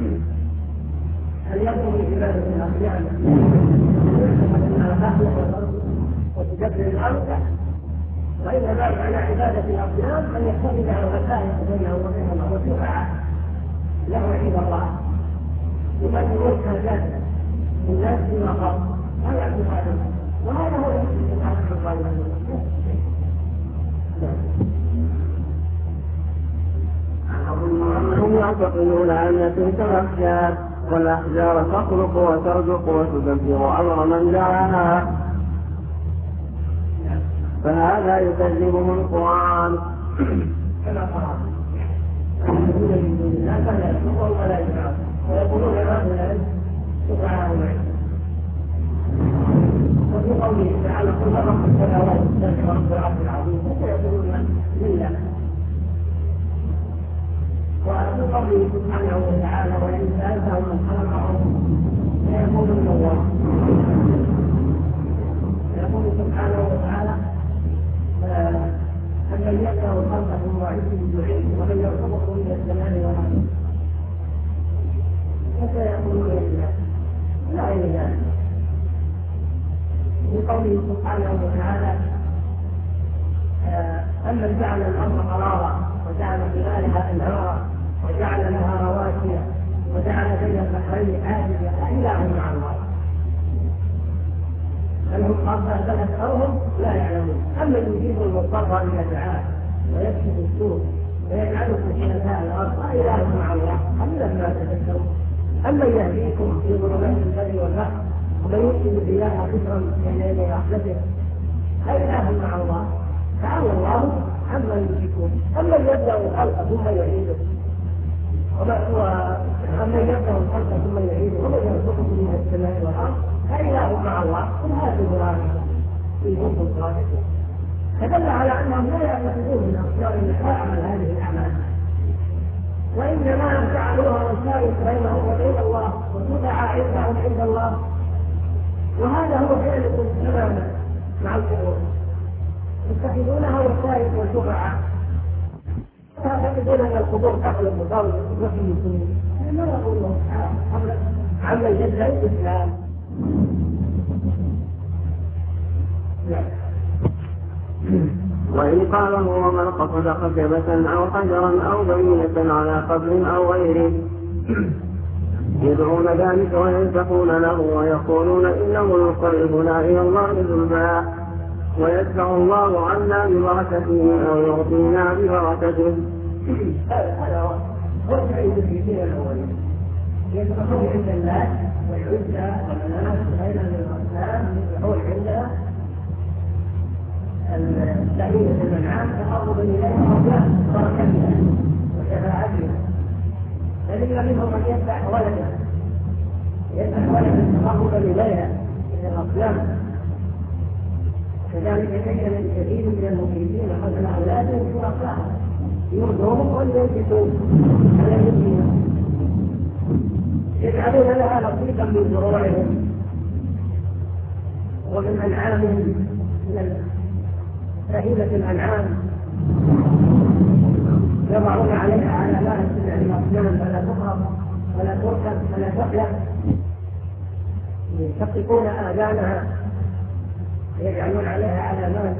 هل يكون عبادة الأصنام وتدبر الأرض؟ وإنما معنى عبادة الأصنام أن يتخذ الوسائل بينه وبين الله وشفعاء له عند الله، يقدمون حاجات الناس فيما خاص لا يعبد هذا، وهذا هو تعتقدون أنكم كالأحجار والأحجار تخلق وترزق وتدبر أمر من دعاها، فهذا يكذبه القرآن. كما قال يقولون من دون الله فلا يشركون ولا يشركون ويقولون هؤلاء شفعاء معهم. وفي قوله تعالى قل رب السماوات السبع ورب العرش العظيم فسيقولون لله. وفي قوله سبحانه وتعالى وإن سألتهم من خلقهم فيقولون الله. يقول سبحانه وتعالى أمن يبدأ الخلق ثم يعيده يعيد ومن يرزقكم من السماء والأرض فسيقولون لله لا إله. في قوله سبحانه وتعالى أمن جعل الأرض قرارا وجعل خلالها أنهارا وجعل لها رواسي وجعل بين البحرين حاجزا أإله مع الله أنهم قد أكثرهم لا يعلمون. أما يجيب المضطر إذا دعاه ويكشف السوء ويجعلكم خلفاء الأرض أإله مع الله قليلا ما تذكرون. أما يهديكم في ظلمات البر والبحر ومن يرسل الرياح بشرا بين يدي رحمته أإله مع الله تعالى الله عما يشركون. أما يبدأ الخلق ثم يعيده وأما يبدأ الخلق ثم يعيده ومن يرزقكم من السماء والأرض أإله مع الله قل هاتوا برهانكم إن كنتم صادقين. فدل على أنهم لا يعتقدون من أخيار لا يعمل هذه الأعمال وإنما جعلوها وسائل بينهم وبين الله وتدعى عندهم عند الله. وهذا هو فعلكم تماما مع القبور يتخذونها وسائل وشفعاء تعتقدون أن القبور تخلق مضاوية وفي المسلمين ما يقول الله تعالى عمن يدعي الإسلام. وإن قال هو من قصد خشبة أو حجرا أو بينة على قبر أو غيره يدعون ذلك وينسخون له ويقولون إنه يقربنا إلى الله زلفى ويدفع الله عنا ببركته أو يعطينا ببركته. هذا هو السعيد في دين الأولين يدخلون عند الناس والعزة والناس غير الأصنام يدخلون عند السعيد المنعام تقرب إليها بركتها وشفاعتها. فلما منهم من يدفع ولدا يدفع ولدا تقرب إليها إلى الأصنام. كذلك كثير كثير من المشركين قتل أولادهم شركاء يرضون وينكسون على المسلمين يجعلون لها نصيبا من زروعهم ومن أنعامهم من بهيمة الأنعام يضعون عليها علامات من الأصنام فلا تقرب ولا تركب ولا تحلق يشققون آذانها يجعلون عليها علامات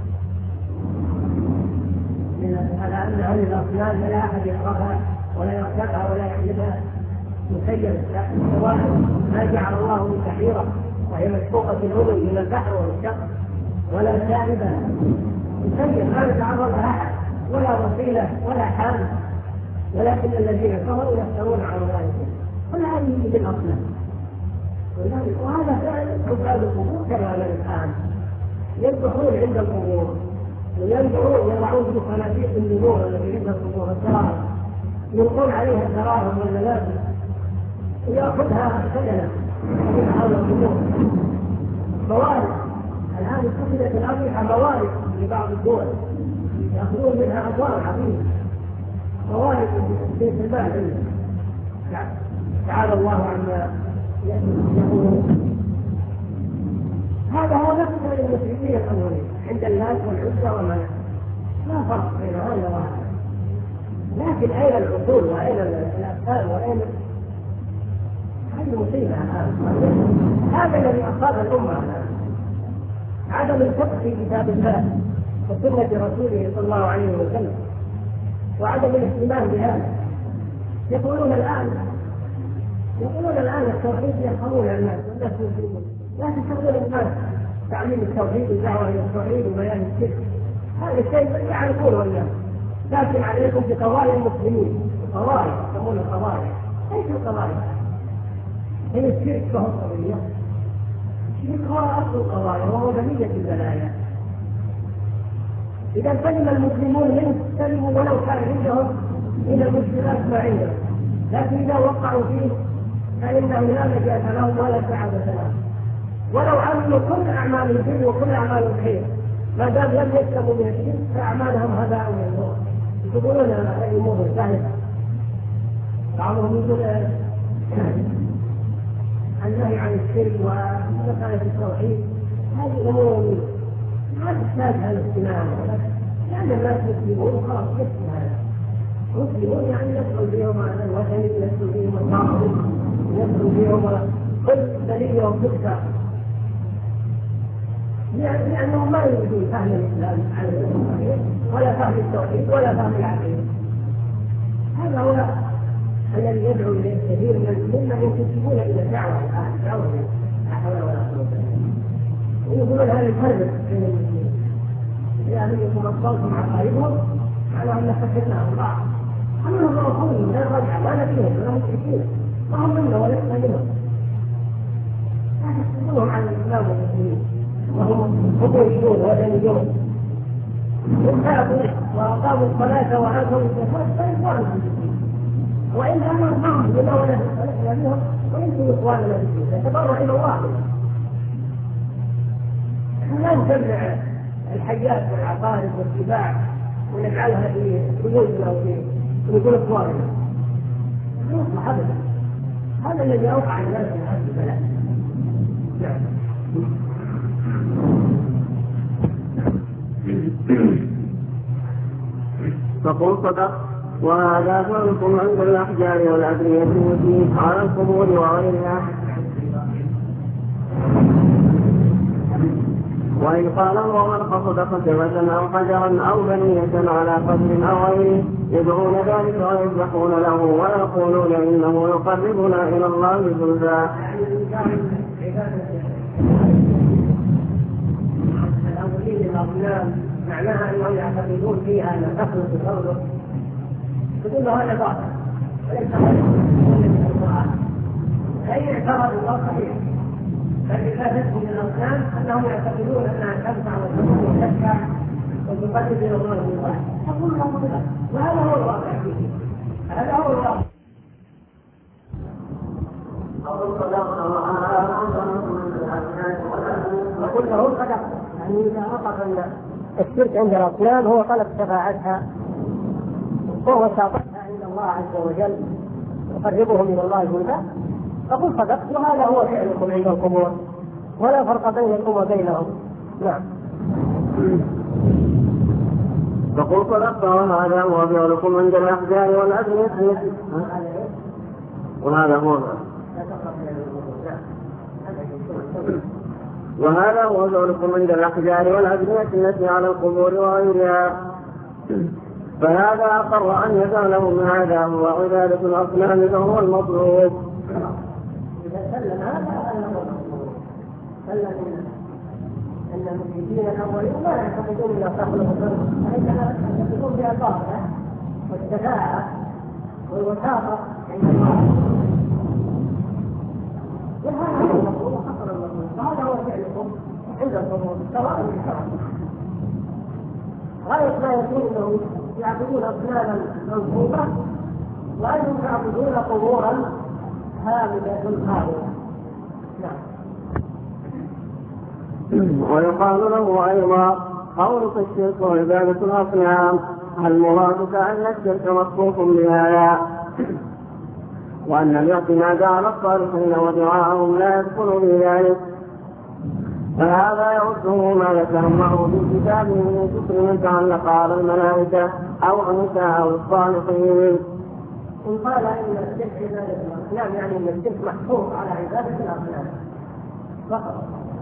من على أن هذه الأصنام لا أحد يقرأها ولا يركبها ولا يحلبها مسيرة سواء ما جعل الله من سحيرة وهي مشقوقة الأذن من البحر والشق ولا شاربة مسير ما يتعرض لها أحد ولا وسيلة ولا حال ولكن الذين كفروا يفترون على ذلك كل هذه بالأصنام. وهذا فعل عباد القبور كما الآن يذبحون عند القبور وينظرون يضعون في صناديق النذور التي عند القبور الدراهم يلقون عليها الدراهم والملابس ويأخذها سجنا من حول القبور. موارد الآن اتخذت الأضرحة موارد لبعض الدول يأخذون منها أموال عظيمة موارد بيت المال. تعالى الله عما يقولون. هذا هو نفس المشركين الأولين عند الناس والعزة وما لا فرق بين هذا وهذا. لكن أين العقول وأين الأفكار وأين هذه مصيبة هذا الذي أصاب الأمة الآن عدم الفقه في كتاب الله وسنة رسوله صلى الله عليه وسلم وعدم الاهتمام بهذا. يقولون الآن يقولون الآن التوحيد يفهمون الناس والناس يفهمون لا تشغل الناس تعليم التوحيد والدعوة إلى التوحيد وبيان الشرك هذا الشيء يعرفونه الناس لكن عليكم بقضايا المسلمين قضايا يسمونها قضايا. ايش القضايا؟ هي الشرك فهو قضية. الشرك هو اصل القضايا وهو بنية البلايا. اذا سلم المسلمون منه سلموا ولو كان عندهم من المشكلات ما عندهم، لكن اذا وقعوا فيه فانه لا نجاة لهم ولا سعادة لهم، ولو عملوا كل اعمال البر وكل اعمال الخير ما دام لم يسلموا من الشرك فاعمالهم هباء منثور. يقولون الامور سهله. بعضهم يقول النهي عن الشرك ومسألة التوحيد هذه امور ما تحتاجها الاهتمام، لان الناس يسلمون خلاص يسلم هذا. مسلمون يعني يدخل بهم على الوثن، يدخل بهم الباطل، يدخل بهم كل دليل وفكره، لأنهم ما يريدون فهم الإسلام على الصحيح ولا فهم التوحيد ولا فهم العقيدة. هذا هو الذي يدعو إليه كثير من ممن ينتسبون إلى الدعوة الآن، دعوة لا حول ولا قوة إلا بالله. ويقولون هذا الفرق بين المسلمين، يعني يكون أصواتهم عقائدهم على أن فكرناهم بعض. أما هم رسولهم لا رجع ما نبيهم ولا مشركين، ما هم منا ولسنا منهم. يحسبونهم على الإسلام والمسلمين وهم خطوشون ودنيون وكافوا وأقاموا الصلاة وآتوا الزكاة فإخوانهم في الدين، وإن كانوا معهم بما ولد فلسنا منهم وإنتم إخواننا في الدين نتبرع إلى الله. لا نتبع الحيات والعقارب والسباع ونجعلها في بيوتنا ونقول إخواننا. يصلح أبدا. هذا الذي أوقع الناس في هذه البلاد. نعم. فقل صدق. وهذا فرق عند الأحجار والأدرية التي على القبور وغيرها. وإن قال ومن قصد خشبة أو حجرا أو بنية على قبر أو غيره يدعون ذلك ويذبحون له ويقولون إنه يقربنا إلى الله زلفى. الأولين الأصنام معناها أنهم يعتقدون فيها أن تخلص قوله، يقول له هذا باطل وليس من القرآن. أي اعتراض الله صحيح، فالكافرهم من الأصنام أنهم يعتقدون أنها تنفع وتضر وتشفع وتقدم إلى الله بالله. تقول لهم لا، وهذا هو الواقع فيه، هذا هو الواقع. وقل له صدق، يعني إذا وقف أن الشرك عند الأصنام هو طلب شفاعتها وهو شاطئها عند الله عز وجل يقربهم إلى الله زلفى، فقل صدقت وهذا هو فعلكم عند القبور ولا فرق بينكم وبينهم. نعم. فقل صدقت وهذا هو فعلكم عند الأحجار والأدرية وهذا هو وهذا هو فعلكم عند الأحجار والأدرية التي على القبور وغيرها. فهذا أقر أن يفعله من هذا هو عبادة الأصنام فهو المطلوب. إذا سلم هذا أنه سلم أن المشركين الأولين لا يعتقدون إلى صاحب الضر، وإنما يعتقدون بالباطل والشفاعة والوثاقة عند الله. وهذا هو المطلوب وحصل المطلوب، وهذا هو فعلكم عند القبور سواء بسواء. غاية ما يكون أنهم يعبدون أصناما منصوبة وأنهم يعبدون قبورا هامدة خالية. نعم. ويقال له أيضا قولك الشرك وعبادة الأصنام، هل مرادك أن الشرك مصروف بهذا وأن الاعتماد على الصالحين ودعاءهم لا يدخل في ذلك؟ فهذا يرده ما ذكر الله في كتابه من ذكر من تعلق على الملائكة أو عيسى أو الصالحين. إن قال إن الشرك عبادة الأصنام يعني أن الشرك محفوظ على عبادة الأصنام فقط،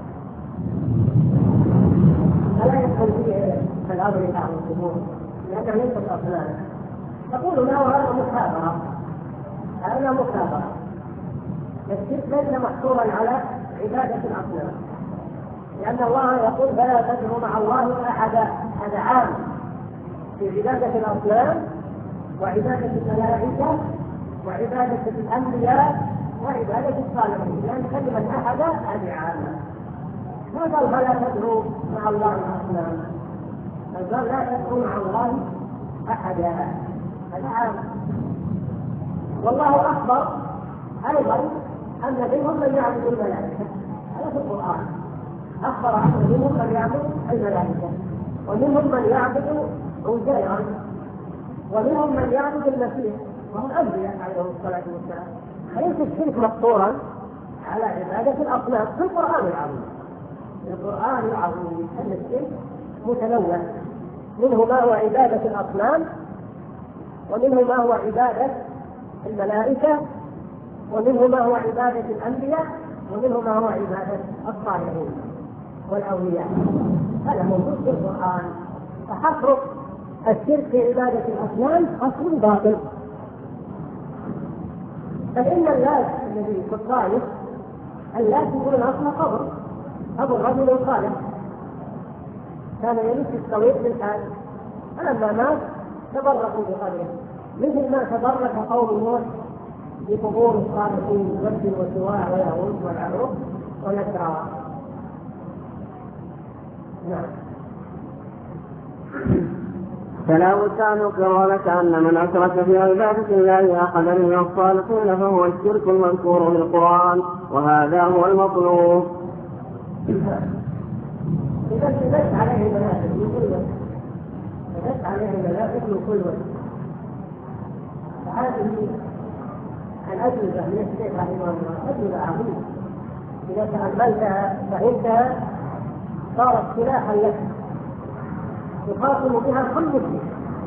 فلا يدخل فيه الأمر على القبور لأنه ليس الأصنام. تقول له هذا مكابرة، هذا مكابرة. الشرك ليس محصورا على عبادة الأصنام، لأن الله يقول فلا تدعوا مع الله أحدا. هذا عام في عبادة الأصنام وعبادة الملائكة وعبادة الأنبياء وعبادة الصالحين، لأن كلمة أحد هذه عامة. ما قال فلا تدعو مع الله الأصنام، بل قال لا تدعو مع الله أحدا، هذا عام. والله أخبر أيضا أن منهم من يعبد الملائكة، هذا في القرآن أخبر أن منهم من يعبد الملائكة، ومنهم من يعبد عزيرا، ومنهم من يعبد المسيح، وهم أنبياء عليهم الصلاة والسلام. ليس الشرك مقصورا على عبادة الأصنام في القرآن العظيم. القرآن العظيم أن الشرك متنوع، منه ما هو عبادة الأصنام، ومنه ما هو عبادة الملائكة، ومنه ما هو عبادة الأنبياء، ومنه ما هو عبادة الصالحين والأولياء. هذا موجود في القرآن. فحصر الشرك في عبادة الأصنام حصر باطل. فإن اللات الذي في الطائف اللات يقول أصل قبر أبو الرجل الصالح كان يمس الطويل بالحال، فلما مات تبركوا بقبره، مثل ما تبرك قوم نوح بقبور الصالحين وبدر وسواع ويهود والعروق ونسرى. نعم. فلا بد أن نقر لك أن من أشرك في عبادة الله أحدا من الصالحين فهو الشرك المذكور في القرآن، وهذا هو المطلوب. إذا تدس عليه الملائكة من كل وجه، تدس عليه الملائكة من كل وجه. فهذه الأجوبة من الشيخ رحمه الله أجوبة عظيمة، إذا تأملتها فإنها صارت سلاحا لك يخاطب بها كل مسلم.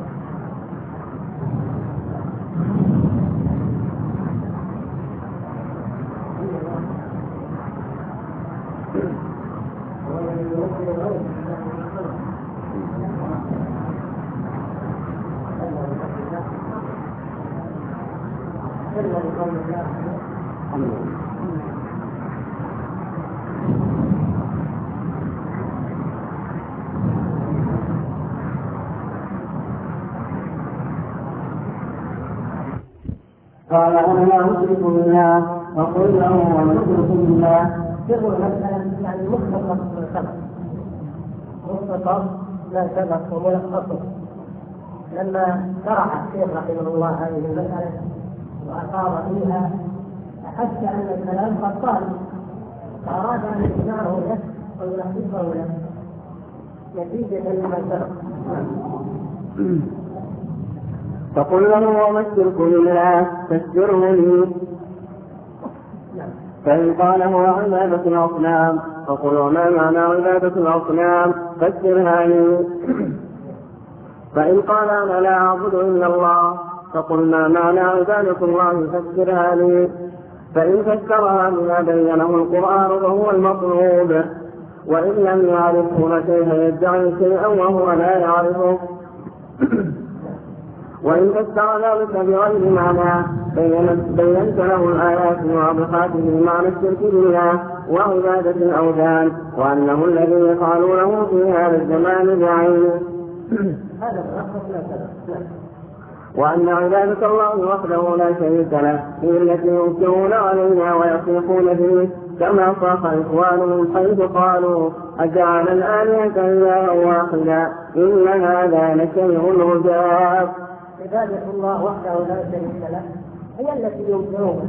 قال أنا لا أشرك بالله وقل له ونشرك بالله. سر المسألة يعني مختصر ما سبق، مختصر ما سبق وملخصه. لما شرح الشيخ رحمه الله هذه المسألة وأقام فيها أحس أن الكلام قد طال، فأراد أن يجمعه له ويلخصه له نتيجة لما سبق. فقل له وما الشرك بالله فاستره لي. فإن قال هو عبادة الأصنام فقل وما معنى عبادة الأصنام فاسترها لي. فإن قال أنا لا أعبد إلا الله فقل ما معنى عبادة الله فاسترها لي. فإن فسرها بما بينه القرآن فهو المطلوب، وإن لم يعرفه فكيف يدعي شيئا وهو لا يعرفه. وإن فسر ذلك بغير معنى بينت له الآيات الواضحات في معنى الشرك بالله وعبادة الأوثان، وأنه الذي يفعلونه في هذا الزمان بعينه، وأن عبادة الله وحده لا شريك له هي التي ينكرون علينا ويصيحون فيه، كما صاح إخوانهم حيث قالوا أجعل الآلهة إلها واحدا إن هذا لشيء عجاب. عبادة الله وحده لا شريك له هي التي ينكرونها،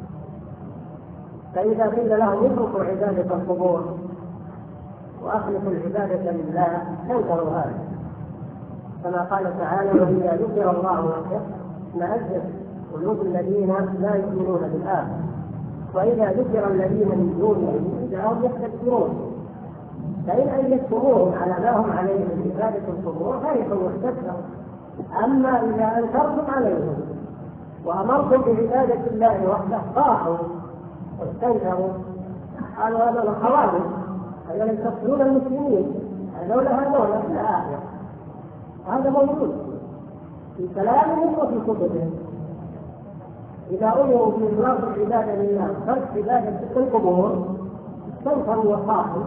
فإذا قيل لهم اتركوا عبادة القبور وأخلصوا العبادة لله انكروا هذا، كما قال تعالى وإذا ذكر الله وحده اشمأزت قلوب الذين لا يؤمنون بالآخرة وإذا ذكر الذين من دونه إذا هم يستكبرون. فإن أيدتموهم على ما هم عليه من عبادة القبور فرحوا واستكبروا. أما إذا أنكرتم عليهم وأمرتم بعبادة الله وحده طاعوا واستنكروا قالوا هذا الخوارج هذا يستقبلون المسلمين هذول هذول في الآخرة. هذا موجود في كلامهم وفي كتبهم. إذا أمروا بإطلاق العبادة لله ترك عبادة القبور استنكروا وصاحوا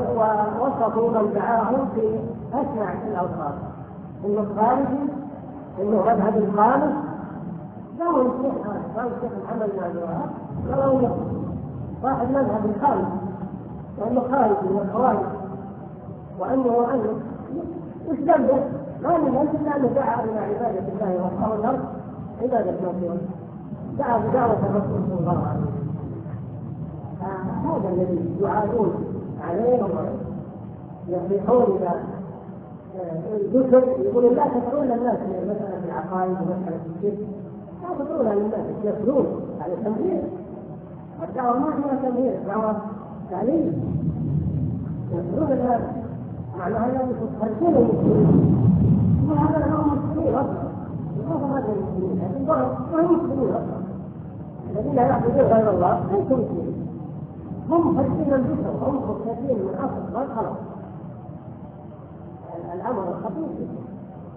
ووصفوا من دعاهم في أسمع الأوصاف. إن الخارج انه مذهب الخامس قالوا الشيخ قال الشيخ محمد بن عبد الوهاب قالوا له صاحب مذهب الخامس وانه خارج من الخوارج وانه انه وش ذنبه؟ ما من ذنب الا انه دعا الى عباده الله وحده الارض عباده ما سواه دعا بدعوه الرسول صلى الله عليه وسلم. هذا الذي يعادون عليه يصيحون الى الكتب يقولون لا تدعون الناس مثلا في العقائد ومساله الشرك، لا تدعون الناس يصلون على التمهيد. الدعوه ما هي تمهيد، الدعوه تعليم. يصلون الناس معناها انهم يخرجون المسلمين، وهذا هم مسلمين اصلا، وهذا هذا المسلمين، لكن هم مسلمين اصلا. الذين يعبدون غير الله ليسوا مسلمين، هم مخرجين البشر، هم مخرجين من اصل ما خلق. الأمر خطير جدا،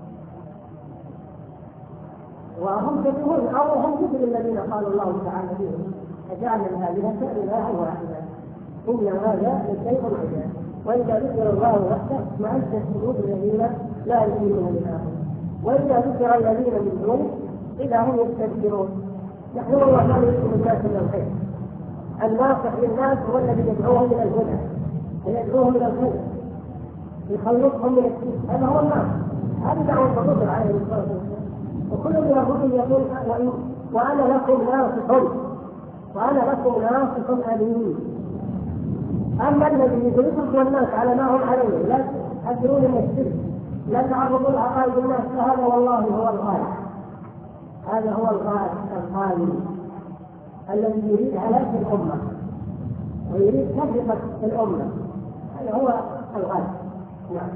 وهم كثيرون أو هم مثل الذين قال الله تعالى فيهم أجعلنا الآلهة إلها واحدا إن هذا لشيء عجاب وإذا ذكر الله وحده اطمأنت قلوب الذين لا يؤمنون بالآخرة وإذا ذكر الذين من دونه إذا هم يستبشرون. نحن والله لا يؤمن الناس إلا الخير، الناصح للناس هو الذي يدعوهم إلى الهدى ويدعوهم إلى الخير يخلصهم من الشرك، هذا هو الناس. هذه دعوة الرسول عليه الصلاة والسلام، وكل من الرسل يقول وأنا لكم ناصح وأنا لكم ناصح أمين. أما الذي يدرككم الناس على ما هم عليه لا تحذرون من الشرك، لا تعرضوا العقائد الناس، فهذا والله هو الغالب، هذا هو الغالب الغالب الذي يريد هلاك الأمة ويريد تفرقة الأمة، هذا هو الغالب. نعم.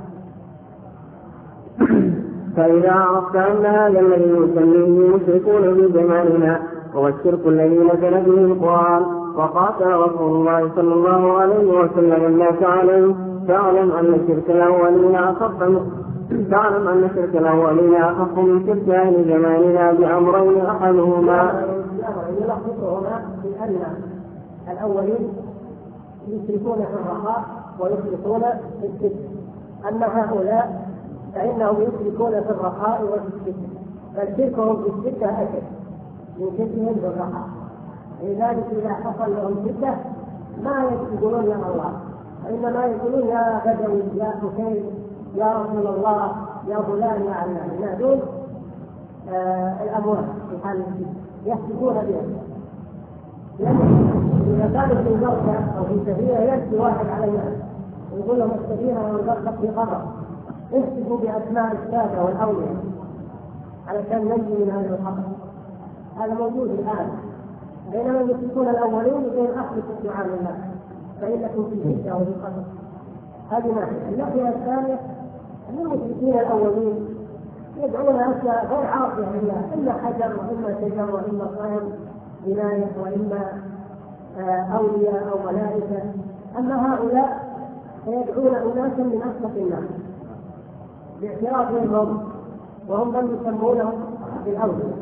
فإذا عرفت أن هذا الذي يسميه مشركون بجمالنا هو الشرك الذي نزل به القرآن وقاتل رسول الله صلى الله عليه وسلم الناس عليه، فاعلم أن شرك الأولين أخف فاعلم أن شرك الأولين أخف من شرك أهل زماننا بأمرين أحدهما يلخصهما بأن الأولين يشركون في الرخاء ويشركون في الشرك، أما هؤلاء فإنهم يشركون في الرخاء وفي الشرك، بل شركهم في الشرك أشد من شركهم في الرخاء. لذلك إذا حصل لهم شركة ما يقولون يا الله، وإنما يقولون يا بدوي يا حسين يا رسول الله يا فلان يا علان، ينادون آه الأموات في حال الشرك يحسبون بهم. إذا كانوا في بركة أو في سفينة يأتي واحد علينا ويقول لهم السفينة والبركة في غرق، احسبوا بأسماء السادة والأولياء علشان ننجي من هذا الخطر. هذا موجود الآن، بينما المشركون الأولين يقول أخلصوا الدعاء لله فإنكم في شدة وفي خطر. هذه ناحية. الناحية الثانية أن المشركين الأولين يدعون أشياء غير عاقلة لله، إما حجر وإما شجر وإما صنم بناية وإما أولياء أو ملائكة. أما هؤلاء فيدعون أناسا من أصلح الناس باعترافهم وهم من يسمونهم بالأولياء.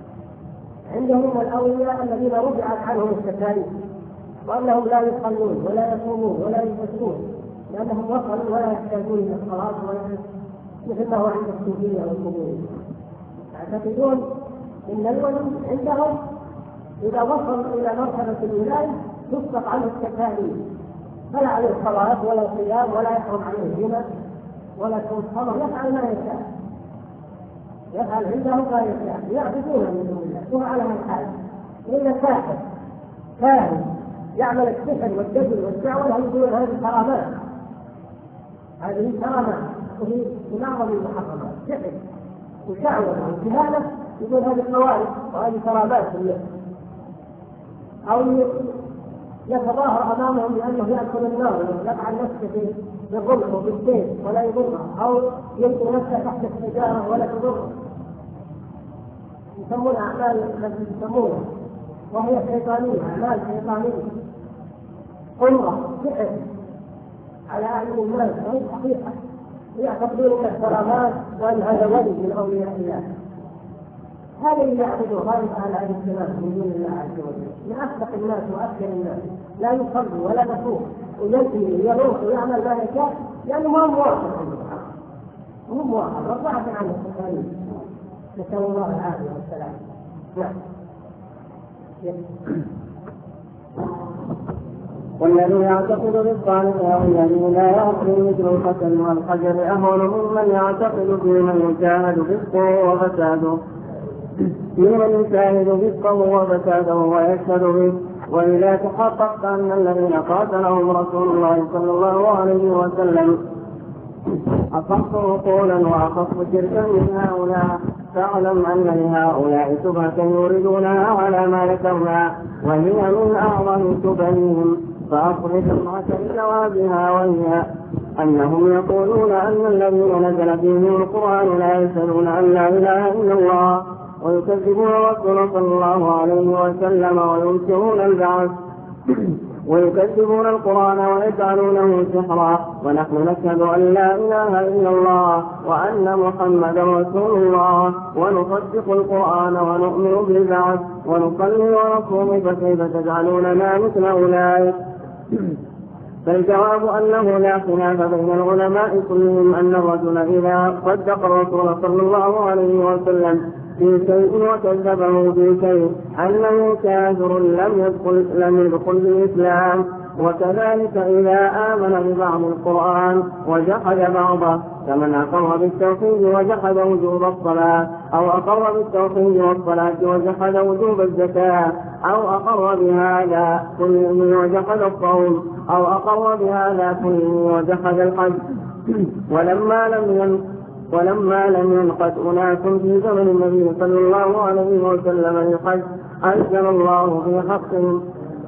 عندهم الأولياء الذين رفعت عنهم التكاليف وأنهم لا يصلون ولا يصومون ولا يزكون لأنهم وصلوا ولا يحتاجون إلى الصلاة مثل ما هو عند الصوفية والقبورية. يعتقدون إن الولي عندهم إذا وصل إلى مرحلة الولاية تسقط عنه التكاليف، فلا عليه الصلاة ولا الصيام ولا يحرم عليه الزنا ولا الصلاة، يفعل ما يشاء، يفعل عنده ما يشاء، يعبدون من دون الله. هو على الحال إلا ساحر كاهن يعمل السحر والدجل والدعوة يقولون هذه كرامات، هذه كرامات وهي من أعظم المحرمات، سحر وشعوذة وكهانة يقول هذه خوارج وهذه كرامات بالله. أو يتظاهر أمامهم بأنه يأكل النار ويفعل نفسه بالرمح وبالسيف ولا يضرها، أو يلقي نفسه تحت الشجرة ولا تضره، يسمون أعمال التي يسمونها وهي شيطانية، أعمال شيطانية قمرة سحر على أعين الناس وهي حقيقة، يعتقدون أن الكرامات وأن هذا ولي من أولياء الله. هذا اللي يعبدوا غير أهل هذه السماء من دون الله عز وجل، من أصدق الناس وأكثر الناس، لا يصلي ولا يصوم ويزني ويروح ويعمل ما يشاء لأنه ما هو واحد عنه، مو واحد رفعت عنه التكاليف. نسأل الله العافية والسلام. نعم. والذي يعتقد بالصالح والذي لا يعقل مثل القتل والحجر أهون ممن يعتقد فيمن يشاهد فسقه وفساده فيمن يشاهد فسقه وفساده ويشهد به. وإذا تحققت أن الذين قاتلهم رسول الله صلى الله عليه وسلم أخف عقولا وأخف شركا من هؤلاء فاعلم أن لهؤلاء شبهة يوردونها على ما ذكرنا وهي من أعظم شبههم، فأخرج امرأة لجوابها وهي أنهم يقولون أن الذين نزل فيهم القرآن لا يشهدون أن لا إله إلا الله ويكذبون الرسول صلى الله عليه وسلم وينكرون البعث ويكذبون القرآن ويجعلونه سحرا، ونحن نشهد أن لا إله إلا الله وأن محمدا رسول الله ونصدق القرآن ونؤمن بالبعث ونصلي ونصوم، فكيف تجعلوننا مثل أولئك؟ فالجواب أنه لا خلاف بين العلماء كلهم أن الرجل إذا صدق الرسول صلى الله عليه وسلم في شيء وكذبه في شيء أنه كافر لم يدخل, لم يدخل في الإسلام. وكذلك إذا آمن ببعض القرآن وجحد بعضه كمن أقر بالتوحيد وجحد وجوب الصلاة، أو أقر بالتوحيد والصلاة وجحد وجوب الزكاة، أو أقر بهذا كله وجحد الصوم، أو أقر بهذا كله وجحد الحج. ولما لم ينقل ولما لم ينقض أناس في زمن النبي صلى الله عليه وسلم الحج أنزل الله في حقهم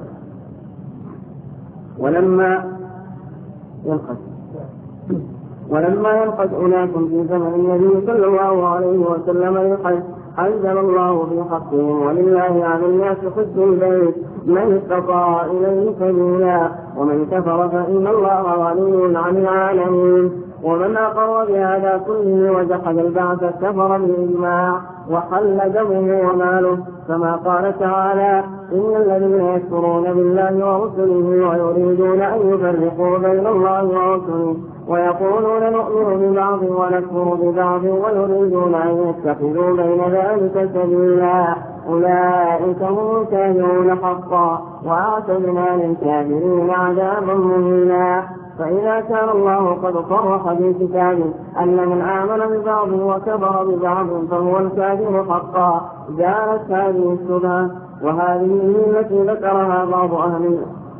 ولما ينقض ولما ينقض أناس في زمن النبي صلى الله عليه وسلم الحج أنزل الله في حقهم ولله على الناس حج البيت من استطاع إليه سبيلا ومن كفر فإن الله غني عن العالمين. ومن أقر بهذا كله وجحد البعث كفر بالإجماع وحل دمه وماله، كما قال تعالى إن الذين يكفرون بالله ورسله ويريدون أن يفرقوا بين الله ورسله ويقولون نؤمن ببعض ونكفر ببعض ويريدون أن يتخذوا بين ذلك سبيلا أولئك هم الكافرون حقا وأعتدنا للكافرين عذابا مهينا. فإذا كان الله قد صرح في كتابه أن من آمن ببعض وكفر ببعض فهو الكافر حقا زالت هذه الشبهة، وهذه التي ذكرها بعض أهل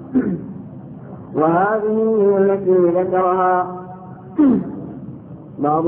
وهذه التي ذكرها بعض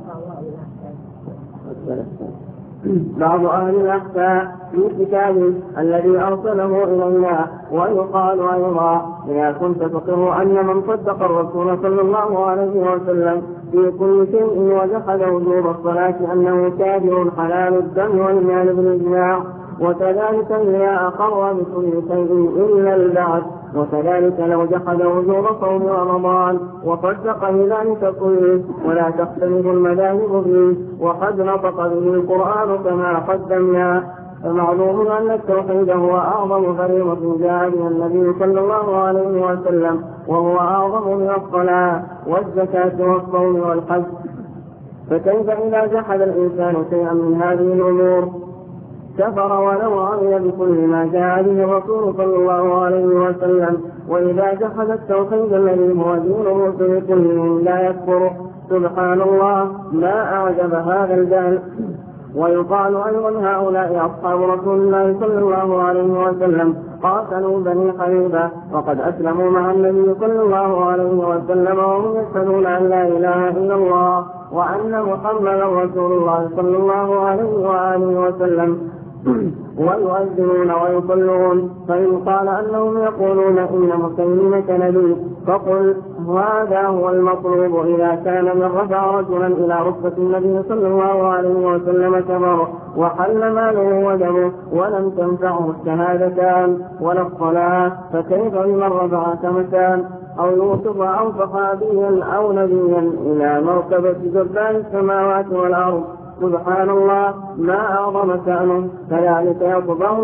بعض أهل الأحساء في كتابه الذي أرسله إلينا. ويقال أيضا إذا كنت تقر أن من صدق الرسول صلى الله عليه وسلم في كل شيء وجحد وجوب الصلاة أنه كافر حلال الدم والمال بالإجماع، وكذلك إذا أقر بكل شيء إلا البعث، وكذلك لو جحد وجوب صوم رمضان وصدق بذلك كله ولا تختلف المذاهب فيه وقد نطق به القرآن كما قدمنا. فمعلوم أن التوحيد هو أعظم فريضة جاء بها النبي صلى الله عليه وسلم، وهو أعظم من الصلاة والزكاة والصوم والحج. فكيف إذا جحد الإنسان شيئا من هذه الأمور كفر ولو عمل بكل ما جاء به الرسول صلى الله عليه وسلم؟ وإذا جحد التوحيد الذي هو دين الرسل كلهم لا يكفر. سبحان الله ما أعجب هذا الجهل. ويقال أيضا هؤلاء أصحاب رسول الله صلى الله عليه وسلم قاتلوا بني حنيفة وقد أسلموا مع النبي صلى الله عليه وسلم وهم يشهدون أن لا إله إلا الله وأن محمدا رسول الله صلى الله عليه وآله وسلم ويؤذنون ويصلون. فإن قال أنهم يقولون إن مسلمك نبي فقل هذا هو المطلوب. إذا كان من رفع رجلا إلى رتبة النبي صلى الله عليه وسلم كبر وحل ماله ودمه ولم تنفعه الشهادتان ولا الصلاة، فكيف بمن رفع كمكان أو يوسف أو صحابيا أو نبيا إلى مرتبة جبال السماوات والأرض؟ سبحان الله ما أعظم شأنه كذلك يطبع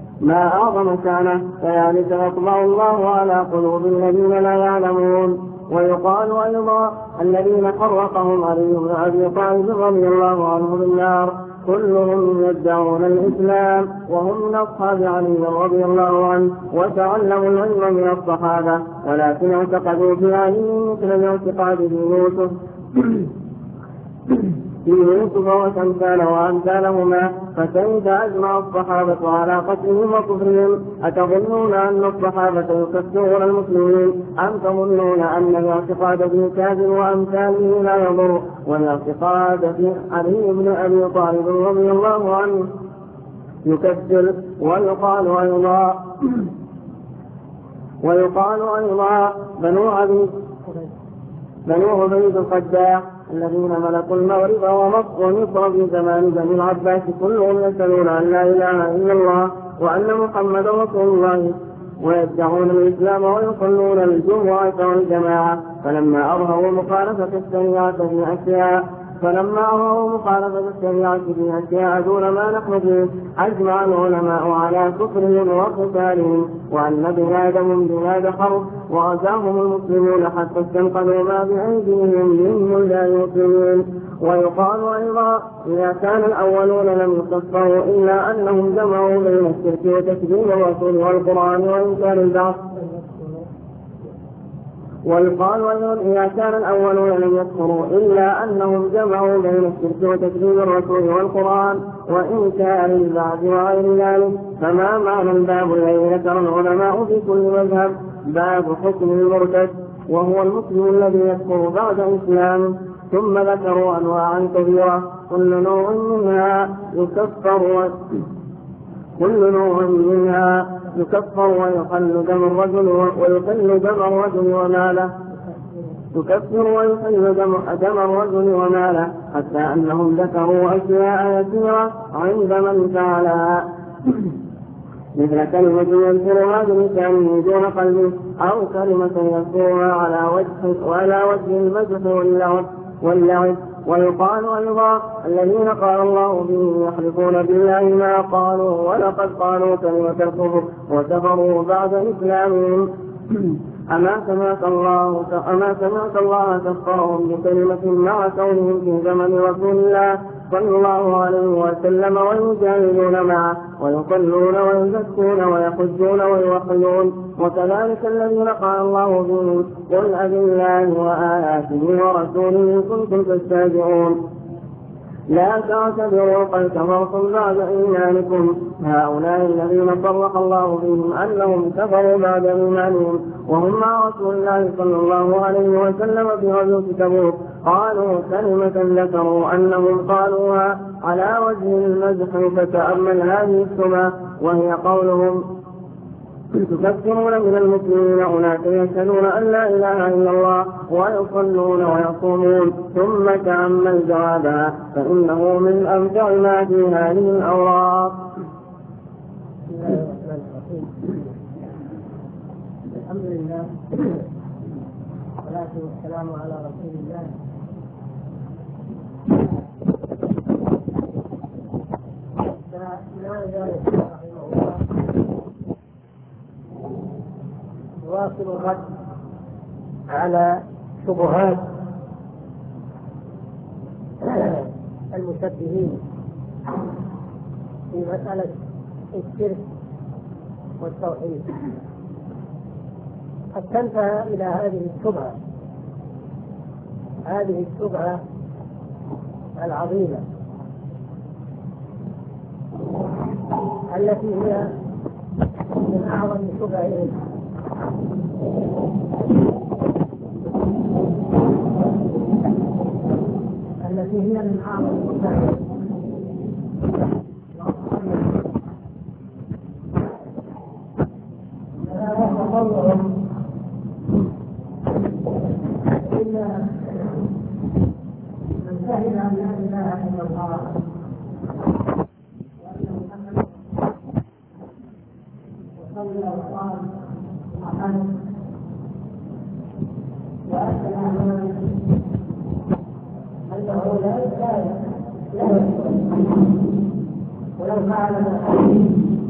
ما أعظم شأنه كذلك يطبع الله على قلوب الذين لا يعلمون. ويقال أيضا الذين فرقهم علي بن أبي طالب رضي الله عنه بالنار كلهم يدعون الإسلام وهم من أصحاب علي رضي الله عنه وتعلموا العلم من الصحابة، ولكن اعتقدوا في علي مثل الاعتقاد في يوسف في يوسف وشمسان وأمثالهما، فكيف أجمع الصحابة على قتلهم وكفرهم؟ أتظنون أن الصحابة يكفرون المسلمين أم تظنون أن الاعتقاد في كاذب وأمثاله لا يضر، والاعتقاد في علي بن أبي طالب رضي الله عنه يكفر؟ ويقال أيضا ويقال أيضا بنو عبيد بنو عبيد القداح الذين ملكوا المغرب ومصر في زمان بني العباس كلهم يسألون أن لا إله إلا الله وأن محمد رسول الله ويدعون الإسلام ويصلون الجمعة والجماعة، فلما أظهروا مخالفة الشريعة في أشياء فلما أظهروا مخالفة الشريعة في أشياء دون ما نحن فيه أجمع العلماء على كفرهم وقتالهم وأن بلادهم بلاد حرب وغزاهم المسلمون حتى استنقذوا ما بأيديهم من بلدان المسلمين. ويقال أيضا إذا كان الأولون لم يكفروا إلا أنهم جمعوا بين الشرك وتكذيب الرسول والقرآن وإنكار البعث. ويقال أيضا إذا كان الأولون لم يكفروا إلا أنهم جمعوا بين الشرك وتكذيب الرسول والقرآن وإنكار البعث وغير ذلك، فما معنى الباب الذي ذكر العلماء في كل مذهب؟ باب حكم المرتد وهو المسلم الذي يكفر بعد إسلامه، ثم ذكروا أنواعا كثيرة كل نوع منها يكفر كل نوع منها يكفر ويحل دم الرجل ويحل دم الرجل وماله يكفر ويحل دم الرجل وماله حتى أنهم ذكروا أشياء يسيرة عند من فعلها مثل كلمة يذكرها بلسانه دون قلبه أو كلمة يذكرها على وجه وعلى وجه المزح واللعب. ويقال أيضا الذين قال الله بهم يحلفون بالله ما قالوا ولقد قالوا كلمة الكفر وكفروا بعد إسلامهم. أما سمعت الله أما سمعت الله تكفرهم بكلمة مع كونهم في زمن رسول الله صلى الله عليه وسلم ويجاهدون معه ويصلون ويزكون ويحجون ويوحدون، وكذلك الذين قال الله بهم قل أبالله وآياته ورسوله كنتم تستهزئون لا تعتذروا قد كفرتم بعد إيمانكم. هؤلاء الذين صرح الله بهم أنهم كفروا بعد إيمانهم وهم مع رسول الله صلى الله عليه وسلم في غزوة تبوك قالوا كلمة ذكروا أنهم قالوها على وجه المزح، فتأمل هذه السمة وهي قولهم تكفرون من المسلمين أناس يشهدون أن لا إله إلا الله ويصلون ويصومون، ثم تأمل جوابها فإنه من أمتع ما في هذه الأوراق. الحمد لله والصلاة والسلام على رسول الله. فلا يزال رحمه الله يواصل الرد على شبهات المشبهين في مسألة الشرك والتوحيد، حتى انتهى إلى هذه الشبهة هذه الشبهة العظيمة التي هي من أعظم شبههم التي هي من أعظم شبههم قولهم إلا من شهد أن لا إله إلا الله وأن محمدا وصلى وقام وأحد وأسأل أعماله أنه لا يزال له ولو فعل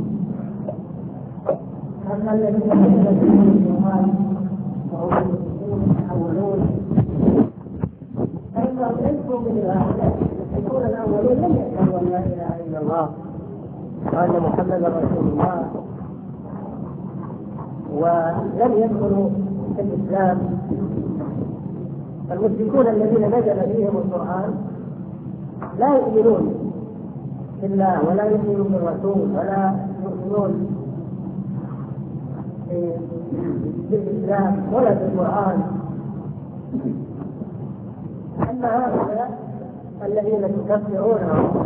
أما الذي يحدث به الشيطان فهو الأولون فإنهم ليسوا من هؤلاء يكون الأولون لم يشهدوا أن لا إله إلا الله وأن محمدا رسول الله ولم يدخلوا في الإسلام. المشركون الذين نزل فيهم القرآن لا يؤمنون بالله ولا يؤمنون بالرسول ولا يؤمنون بالإسلام ولا بالقرآن. أما هؤلاء الذين تكفرونهم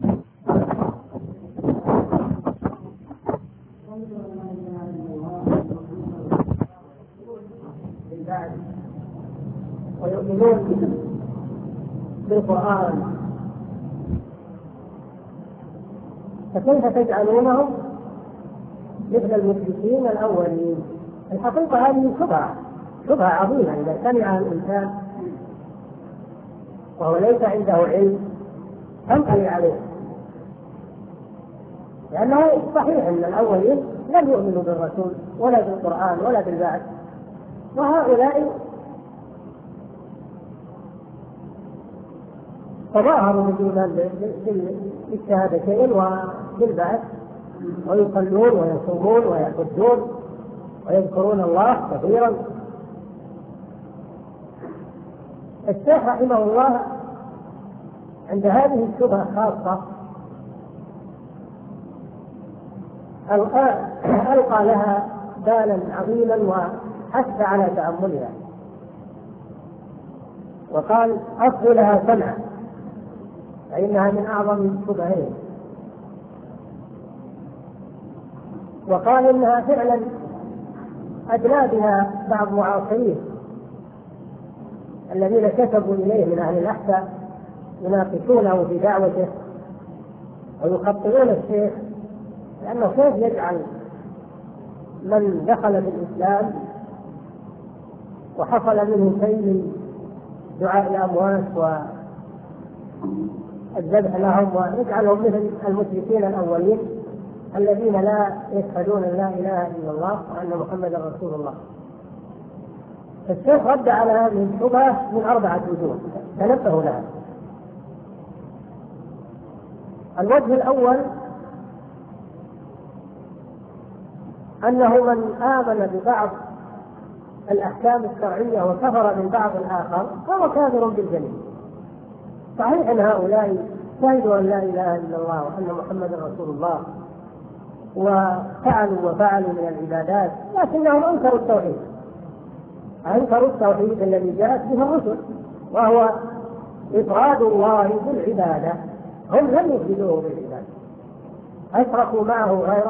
ويؤمنون بالقرآن فكيف تجعلونهم مثل المشركين الأولين؟ الحقيقة هذه شبهة شبهة عظيمة إذا سمع الإنسان وهو ليس عنده علم تنقلي عليه، لأنه صحيح أن الأولين لم يؤمنوا بالرسول ولا بالقرآن ولا بالبعث، وهؤلاء تظاهروا بالإيمان بالشهادتين وبالبعث ويصلون ويصومون ويحجون ويذكرون الله كثيرا. الشيخ رحمه الله عند هذه الشبهة خاصة ألقى, ألقى لها بالا عظيما وحث على تأملها، وقال أصل لها سمعا فإنها من أعظم الشبهين، وقال إنها فعلا أدلى بها بعض معاصريه الذين كتبوا إليه من أهل الأحساء يناقشونه في دعوته ويخطئون الشيخ، لأنه كيف يجعل من دخل في الإسلام وحصل منه شيء من دعاء الأموات والذبح لهم ويجعلهم مثل المشركين الأولين الذين لا يشهدون أن لا إله إلا الله وأن محمدا رسول الله. الشيخ رد على هذه الشبهة من أربعة وجوه تنبهوا لها. الوجه الأول أنه من آمن ببعض الأحكام الشرعية وكفر بالبعض الآخر فهو كافر بالجميع. صحيح أن هؤلاء شهدوا أن لا إله إلا الله وأن محمدا رسول الله وفعلوا وفعلوا من العبادات، لكنهم أنكروا التوحيد، أنكروا التوحيد الذي جاءت به الرسل وهو إفراد الله بالعبادة. هم لم يفردوه بالعبادة، أشركوا معه غيره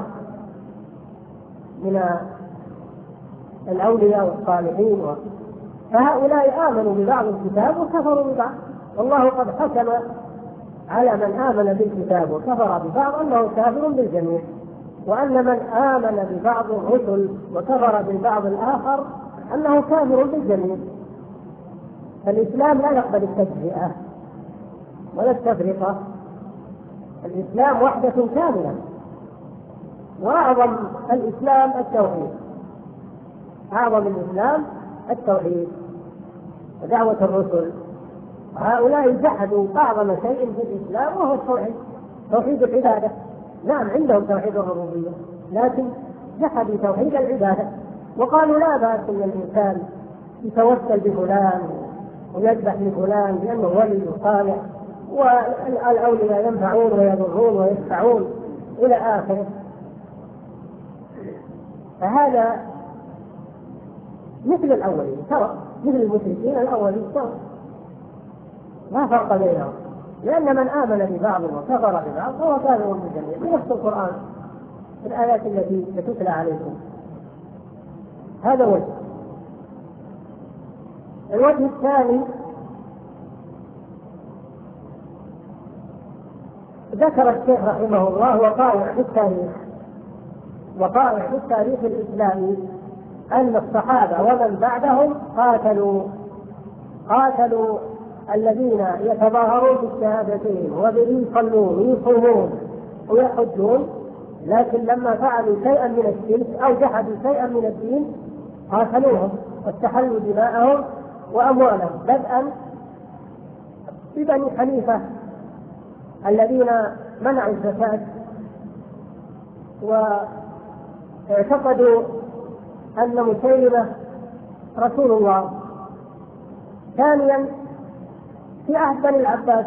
من الأولياء والصالحين، فهؤلاء آمنوا ببعض الكتاب وكفروا ببعض، والله قد حكم على من آمن بالكتاب وكفر ببعض أنه كافر بالجميع، وأن من آمن ببعض الرسل وكفر بالبعض الآخر أنه كافر بالجميع. فالإسلام لا يقبل التجزئة ولا التفرقة، الإسلام وحدة كاملة، وأعظم الإسلام التوحيد، أعظم الإسلام التوحيد ودعوة الرسل. هؤلاء جحدوا أعظم شيء في الإسلام وهو التوحيد، توحيد العبادة. نعم عندهم توحيد الربوبية لكن جحدوا توحيد العبادة، وقالوا لا بأس أن الإنسان يتوسل بفلان ويذبح لفلان لأنه ولي صالح، والأولياء ينفعون ويضرون ويدفعون إلى آخره. فهذا مثل الأولين سواء، مثل المشركين الأولين سواء، لا فرق بينهم، لأن من آمن ببعض وكفر ببعض فهو كافر بالجميع بنفس القرآن في الآيات التي تتلى عليكم. هذا وجه. الوجه الثاني ذكر الشيخ رحمه الله وقائع في التاريخ وقائع في التاريخ الإسلامي أن الصحابة ومن بعدهم قاتلوا قاتلوا الذين يتظاهرون بالشهادتين ويصلون ويصومون ويحجون، لكن لما فعلوا شيئا من الشرك أو جحدوا شيئا من الدين قاتلوهم واستحلوا دماءهم وأموالهم، بدءا ببني حنيفة الذين منعوا الزكاة واعتقدوا أن مسيلمة رسول الله. ثانيا في عهد بني العباس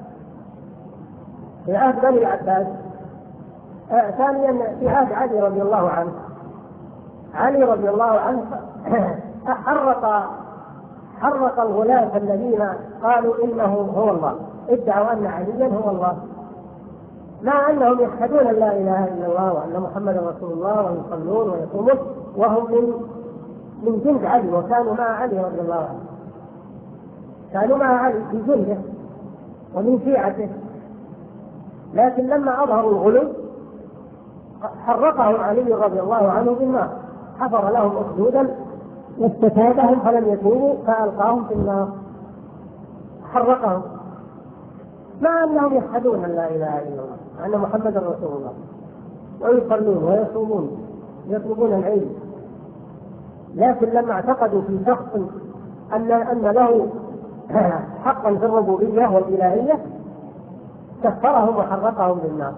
في عهد بني العباس آه ثانيا في عهد علي رضي الله عنه علي رضي الله عنه حرق حرق الغلاة الذين قالوا إنه هو الله، ادعوا أن عليا هو الله، مع أنهم يشهدون أن لا إله إلا الله وأن محمدا رسول الله ويصلون ويصومون، وهم من من جند علي وكانوا مع علي رضي الله عنه، كانوا مع علي في جنده ومن شيعته. لكن لما أظهروا الغلو حرقهم علي رضي الله عنه بالنار، حفر لهم أخدودا واستتابهم فلم يتوبوا فألقاهم في النار، حرقهم مع أنهم يشهدون أن لا إله إلا الله وأن محمدا رسول الله ويصلون ويصومون يطلبون العلم. لكن لما اعتقدوا في شخص أن أن له حقا في الربوبية والإلهية كفرهم وحرقهم بالنار.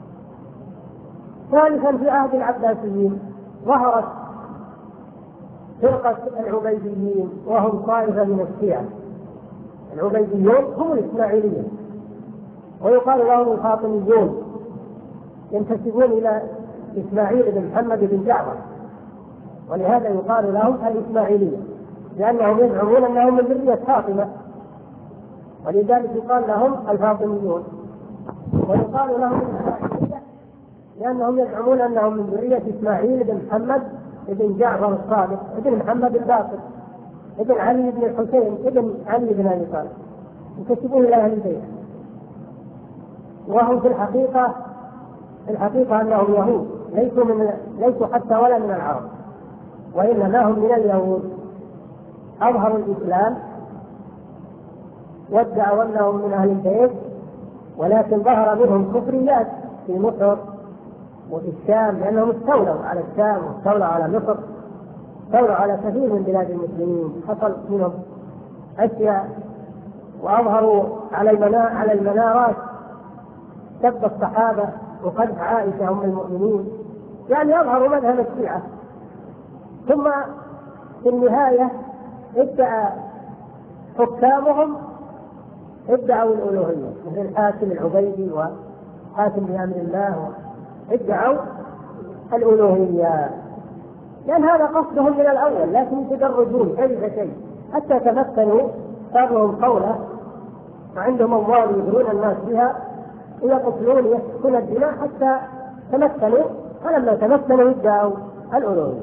ثالثا في عهد العباسيين ظهرت فرقة العبيديين، وهم طائفة من الشيعة. العبيديون هم الإسماعيلية ويقال لهم الفاطميون، ينتسبون إلى إسماعيل بن محمد بن جعفر، ولهذا يقال لهم الإسماعيلية لأنهم يزعمون أنهم من ذرية فاطمة، ولذلك يقال لهم الفاطميون. ويقال لهم الإسماعيلية لأنهم يزعمون أنهم من ذرية إسماعيل بن محمد ابن جعفر الصادق ابن محمد الباقر ابن علي بن الحسين ابن علي بن أبي طالب، يكتبون إلى أهل البيت. وهم في الحقيقة في الحقيقة أنهم يهود، ليسوا من ليسوا حتى ولا من العرب، وإنما هم من اليهود. أظهروا الإسلام وادعوا أنهم من أهل البيت، ولكن ظهر منهم كفريات في مصر وفي الشام، لأنهم استولوا على الشام واستولوا على مصر، استولوا على كثير من بلاد المسلمين، حصل منهم أشياء. وأظهروا على المنا... على المنارات سب الصحابة وقذف عائشة أم المؤمنين، يعني أظهروا مذهب الشيعة. ثم في النهاية ادعى حكامهم ادعوا الألوهية، مثل الحاكم العبيدي وحاكم بأمر الله ادعوا الألوهية، لأن هذا قصدهم من الأول، لكن يتدرجون شيء فشيء حتى تمكنوا، صار لهم قولة وعندهم أموال يدرون الناس بها ويقتلون يسفكون الدماء حتى تمكنوا، فلما تمكنوا ادعوا الألوهية.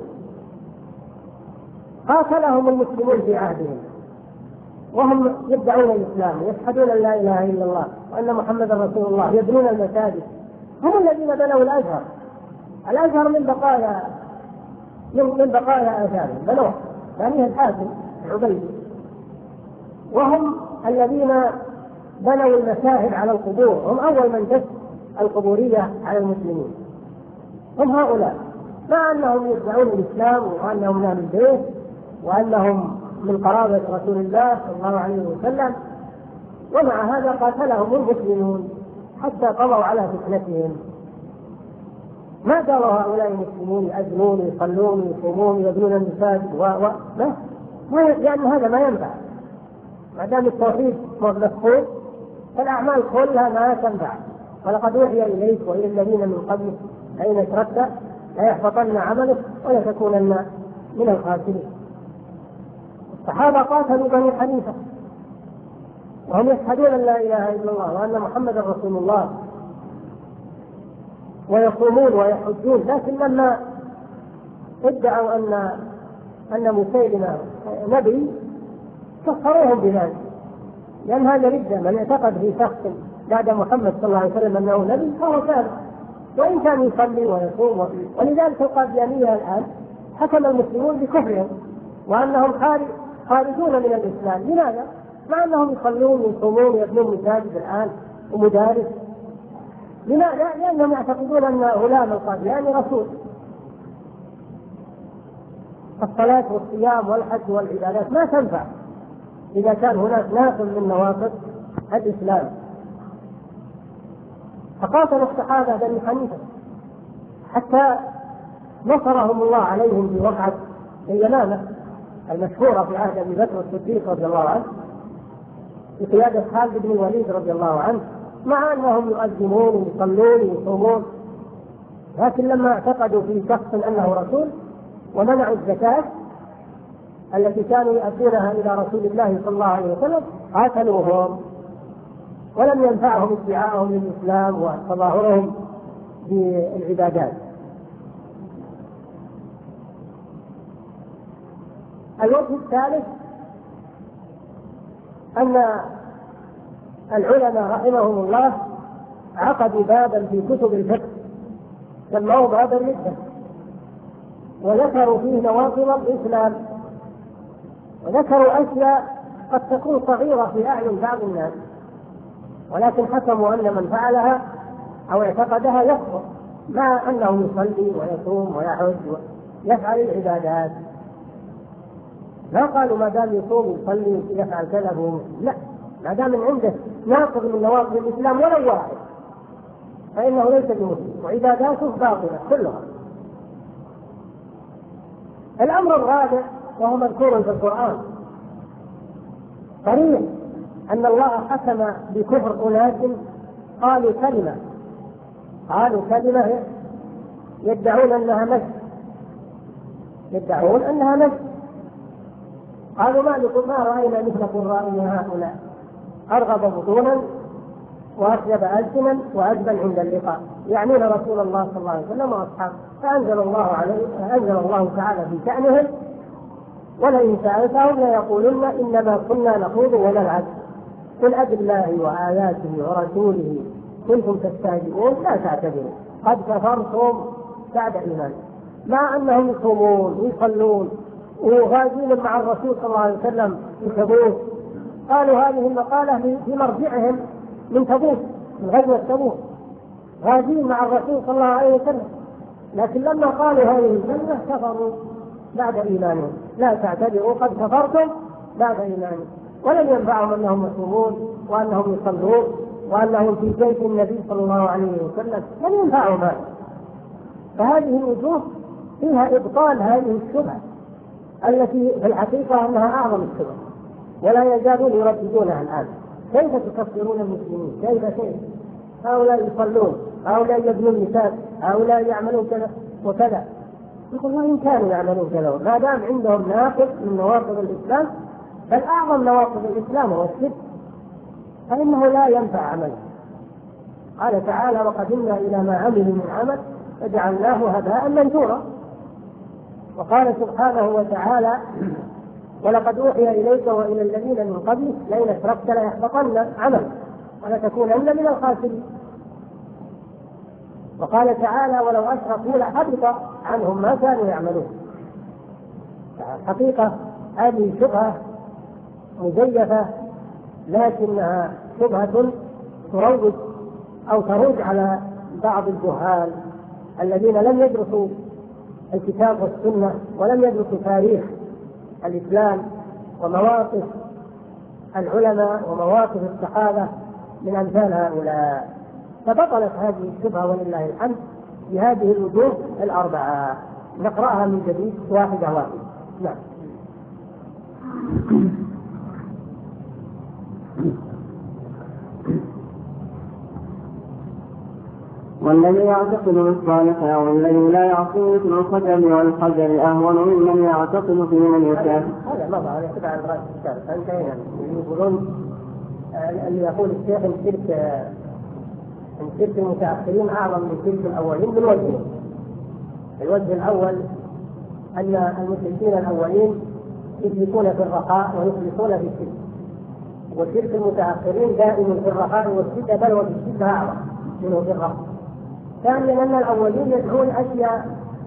قاتلهم المسلمون في عهدهم وهم يدعون الإسلام ويشهدون أن لا إله إلا الله وأن محمدا رسول الله، يبنون المساجد، هم الذين بنوا الأزهر. الأزهر من بقايا من بقايا آثارهم بنوه، يعني الحاكم العبيدي. وهم الذين بنوا المساجد على القبور، هم أول من دس القبورية على المسلمين، هم هؤلاء، مع أنهم يدعون الإسلام وأنهم من أهل البيت وأنهم من قرابة رسول الله صلى الله عليه وسلم. ومع هذا قاتلهم المسلمون حتى قضوا على فتنتهم. ما قالوا هؤلاء المسلمون يأذنون ويصلون ويصومون ويبنون المساجد و و ما لأن يعني هذا ما ينفع، ما دام التوحيد مفقود فالأعمال كلها ما تنفع. ولقد أوحي إليك وإلى الذين من قبلك لئن أشركت ليحبطن عملك ولتكونن من الخاسرين. الصحابة قاتلوا بني حنيفة وهم يشهدون أن لا إله إلا الله وأن محمدا رسول الله ويصومون ويحجون، لكن لما ادعوا أن أن مسيلمة نبي كفروهم بذلك، لأن هذا ردة. من اعتقد في شخص بعد محمد صلى الله عليه وسلم أنه نبي فهو كافر وإن كان يصلي ويصوم. ولذلك القاديانية الآن حكم المسلمون بكفرهم وأنهم خارجون من الإسلام. لماذا؟ مع أنهم يصلون ويصومون ويبنون مساجد الآن ومدارس. لماذا؟ لأنهم يعتقدون أن غلام القادياني رسول. الصلاة والصيام والحج والعبادات ما تنفع إذا كان هناك ناقض من نواقض الإسلام. فقاتل الصحابة بني حنيفة حتى نصرهم الله عليهم في وقعة اليمامة المشهورة في عهد أبي بكر الصديق رضي الله عنه بقيادة خالد بن الوليد رضي الله عنه، مع أنهم يؤذنون ويصلون ويصومون، لكن لما اعتقدوا في شخص أنه رسول ومنعوا الزكاة التي كانوا يؤدونها إلى رسول الله صلى الله عليه وسلم قاتلوهم، ولم ينفعهم ادعاءهم للإسلام وتظاهرهم بالعبادات. الوجه الثالث أن العلماء رحمهم الله عقدوا بابا في كتب الفقه سموه باب الردة، وذكروا فيه نواقض الإسلام، وذكروا أشياء قد تكون صغيرة في أعين بعض الناس، ولكن حكموا أن من فعلها أو اعتقدها يكفر، مع أنه يصلي ويصوم ويحج ويفعل العبادات. لا قالوا ما دام يصوم ويصلي يفعل كذا هو مسلم، لا، ما دام من عنده ناقض من نواقض الإسلام ولو واحد فإنه ليس بمسلم، وعباداته باطلة كلها. الأمر الرابع وهو مذكور في القرآن صريح أن الله حكم بكفر أناس قالوا كلمة قالوا كلمة يدعون أنها مس يدعون أنها مس قالوا ما لكم ما رأينا مثل قرائنا هؤلاء أرغب بطونا وأكذب ألسنا وأجبن عند اللقاء، يعنون رسول الله صلى الله عليه وسلم وأصحابه. فأنزل الله عليه أنزل الله تعالى في شأنهم ولئن سألتهم ليقولن إنما كنا نخوض ونلعب قل أب الله وآياته ورسوله كنتم تستهزئون لا تعتذروا قد كفرتم بعد إيمانكم، مع أنهم يصومون ويصلون وغازين مع الرسول صلى الله عليه وسلم في تبوك. قالوا هذه المقالة في مرجعهم من تبوك، من غزوة تبوك، غازين مع الرسول صلى الله عليه وسلم، لكن لما قالوا هذه الكلمة كفروا بعد إيمانهم. لا تعتذروا قد كفرتم بعد إيمانهم. ولم ينفعهم أنهم يصومون وأنهم يصلون وأنهم في جيش النبي صلى الله عليه وسلم، لم ينفعهم هذا. فهذه الوجوه فيها إبطال هذه الشبهة التي في الحقيقة أنها أعظم الشبهة، ولا يزالون يرددونها الآن. كيف تكفرون المسلمين؟ كيف كيف؟ هؤلاء يصلون، هؤلاء يبنون النساء، هؤلاء يعملون كذا وكذا. يقول وإن كانوا يعملون كذا ما دام عندهم ناقض من نواقض الإسلام، بل أعظم نواقض الإسلام هو الشرك، فإنه لا ينفع عمله. قال تعالى وقدمنا إلى ما عملوا من عمل فجعلناه هباء منثورا. وقال سبحانه وتعالى ولقد أوحي إليك وإلى الذين من قبلك لئن أشركت ليحبطن عملك ولتكونن من الخاسرين. وقال تعالى ولو أشركوا لحبط عنهم ما كانوا يعملون. حقيقة هذه شبهة مزيفة، لكنها شبهة تروج أو تروج على بعض الجهال الذين لم يدرسوا الكتاب والسنة ولم يدرسوا تاريخ الإسلام ومواقف العلماء ومواقف الصحابة من أمثال هؤلاء. فبطلت هذه الشبهة ولله الحمد بهذه الوجوه الأربعة. نقرأها من جديد واحدة واحدة. نعم. والذي يعتقد بالصالح أو الذي لا يعصي مثل الخشب والحجر أهون ممن يعتقد في من يشاء. هذا مضى على تبع الرأس السابق. انتهينا. يقولون اللي يقول الشيخ الشرك الشرك المتأخرين أعظم من شرك الأولين من وجهين. الوجه الأول أن المشركين الأولين يشركون في الرخاء ويخلصون في الشرك، والشرك المتأخرين دائما في الرخاء والشدة بل وفي الشدة أعظم منه في الرخاء. ثانيا أن الأولين يدعون أشياء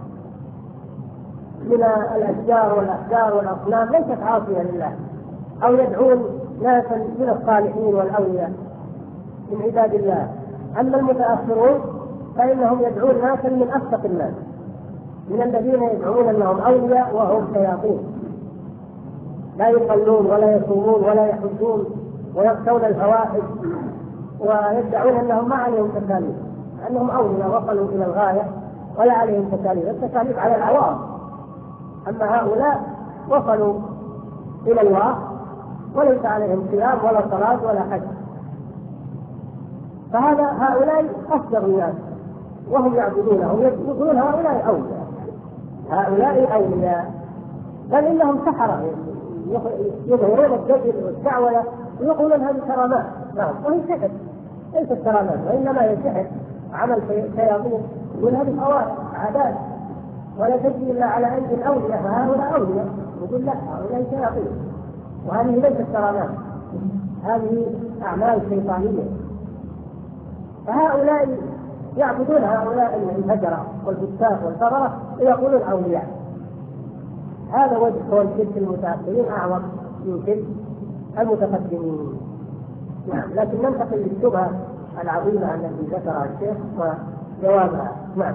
من الأشجار والأحجار والأصنام ليست عاصية لله، أو يدعون ناسا من الصالحين والأولياء من عباد الله. أما المتأخرون فإنهم يدعون ناسا من أفسق الناس من الذين يدعون أنهم أولياء وهم شياطين، لا يصلون ولا يصومون ولا يحجون ويخشون الفواحش، ويدعون أنهم ما عليهم تكاليف، أنهم أولياء وصلوا إلى الغاية ولا عليهم تكاليف، التكاليف على العوام. أما هؤلاء وصلوا إلى الله وليس عليهم صيام ولا صلاة ولا حج. فهذا هؤلاء أفضل الناس وهم يعبدونهم، يقولون هؤلاء أولياء، هؤلاء أولياء، بل إنهم سحرة يظهرون الدجل والدعوة ويقولون هذه كرامات. نعم، وهي سحر، ليست كرامات وإنما هي سحر عمل شياطين، يقول هذه خوارق عادات ولا تجري إلا على أيدي الأولياء، فهؤلاء أولياء. يقول لا، هؤلاء شياطين وهذه ليست كرامات، هذه أعمال شيطانية. فهؤلاء يعبدون هؤلاء الفجرة والفساق والفقرة ويقولون أولياء. هذا وجه كون شرك المتأخرين أعظم من شرك المتقدمين. نعم، لكن ننتقل للشبهة العظيمة التي ذكرها الشيخ وجوابها. نعم.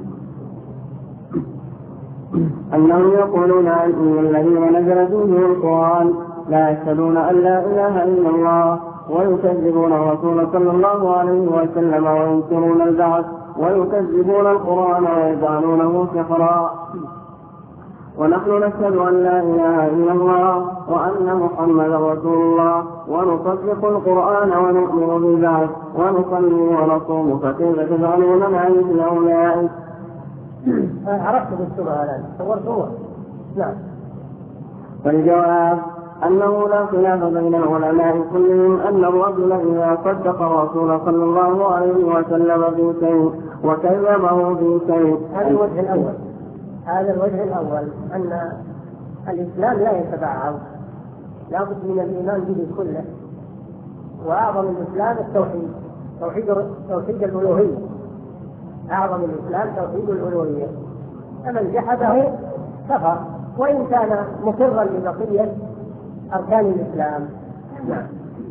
أنهم يقولون أن الذين نزل فيهم القرآن لا يشهدون أن لا إله إلا الله، ويكذبون الرسول صلى الله عليه وسلم وينكرون البعث، ويكذبون القرآن ويجعلونه سحرا. ونحن نشهد أن لا إله إلا الله وأن محمدا رسول الله، ونصدق القرآن ونؤمن بالبعث ونصلي ونصوم، فكيف تجعلون مع مثل أولئك؟ عرفت بالسبعة الآن صورتوها. نعم. والجواب أنه لا خلاف بين العلماء كلهم أن الرجل إذا صدق الرسول صلى الله عليه وسلم في شيء وكذبه في شيء. هذا الوجه الأول، هذا الوجه الأول أن الإسلام لا يتبعض، لابد من الإيمان به كله، وأعظم الإسلام التوحيد، توحيد توحيد الألوهية، أعظم الإسلام توحيد الألوهية، فمن جحده كفر وإن كان مقرا لبقية أركان الإسلام. نعم.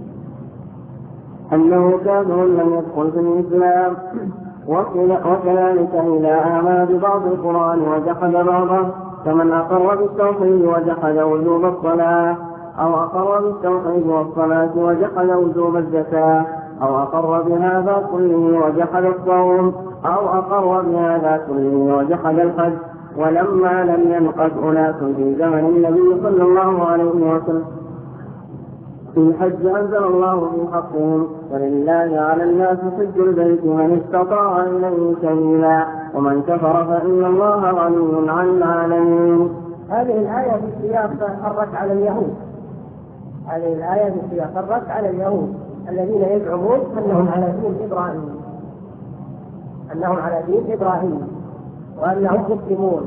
أنه كافر لم يدخل في الإسلام، وكذلك إذا آمن ببعض القرآن وجحد بعضه، كمن أقر بالتوحيد وجحد وجوب الصلاة، أو أقر بالتوحيد والصلاة وجحد وجوب الزكاة، أو أقر بهذا كله وجحد الصوم، أو أقر بهذا كله وجحد الحج. ولما لم ينقض أناس في زمن النبي صلى الله عليه وسلم في الحج أنزل الله في حقهم: ولله على الناس حج البيت من استطاع إليه سبيلا، ومن كفر فإن الله غني عن العالمين. هذه الآية في سياق الرد على اليهود، هذه الآية في سياق الرد على اليهود الذين يزعمون أنهم على دين إبراهيم، أنهم على دين إبراهيم وأنهم مسلمون.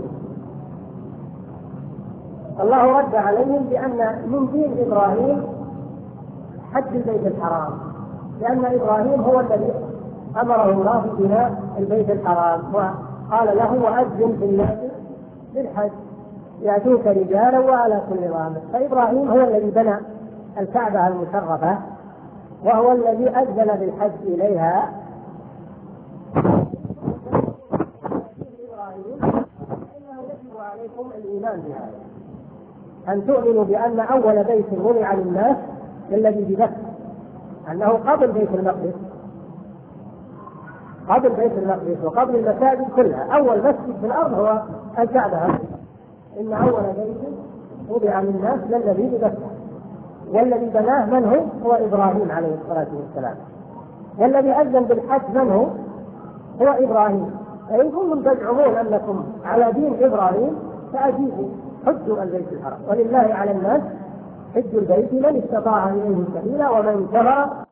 الله رد عليهم بأن من دين إبراهيم حج البيت الحرام، لأن إبراهيم هو الذي أمره الله ببناء البيت الحرام، وقال له: وأذن في الناس بالحج يأتوك رجالا وعلى كل ضامر. فإبراهيم هو الذي بنى الكعبة المشرفة، وهو الذي أذن بالحج إليها. فإنه يجب عليكم الإيمان بهذا، أن تؤمنوا بأن أول بيت وضع للناس الذي بمكة، أنه قبل بيت المقدس، قبل بيت المقدس وقبل المساجد كلها، أول مسجد في الأرض هو الكعبة. إن أول بيت وضع للناس الذي بمكة، والذي بناه من هو؟ هو إبراهيم عليه الصلاة والسلام. والذي أذن بالحج من هو؟ هو إبراهيم. فإن كنتم تزعمون أنكم على دين إبراهيم فأجيبوا حجوا البيت الحرام، ولله على الناس حج البيت من استطاع إليه سبيلا، ومن كفر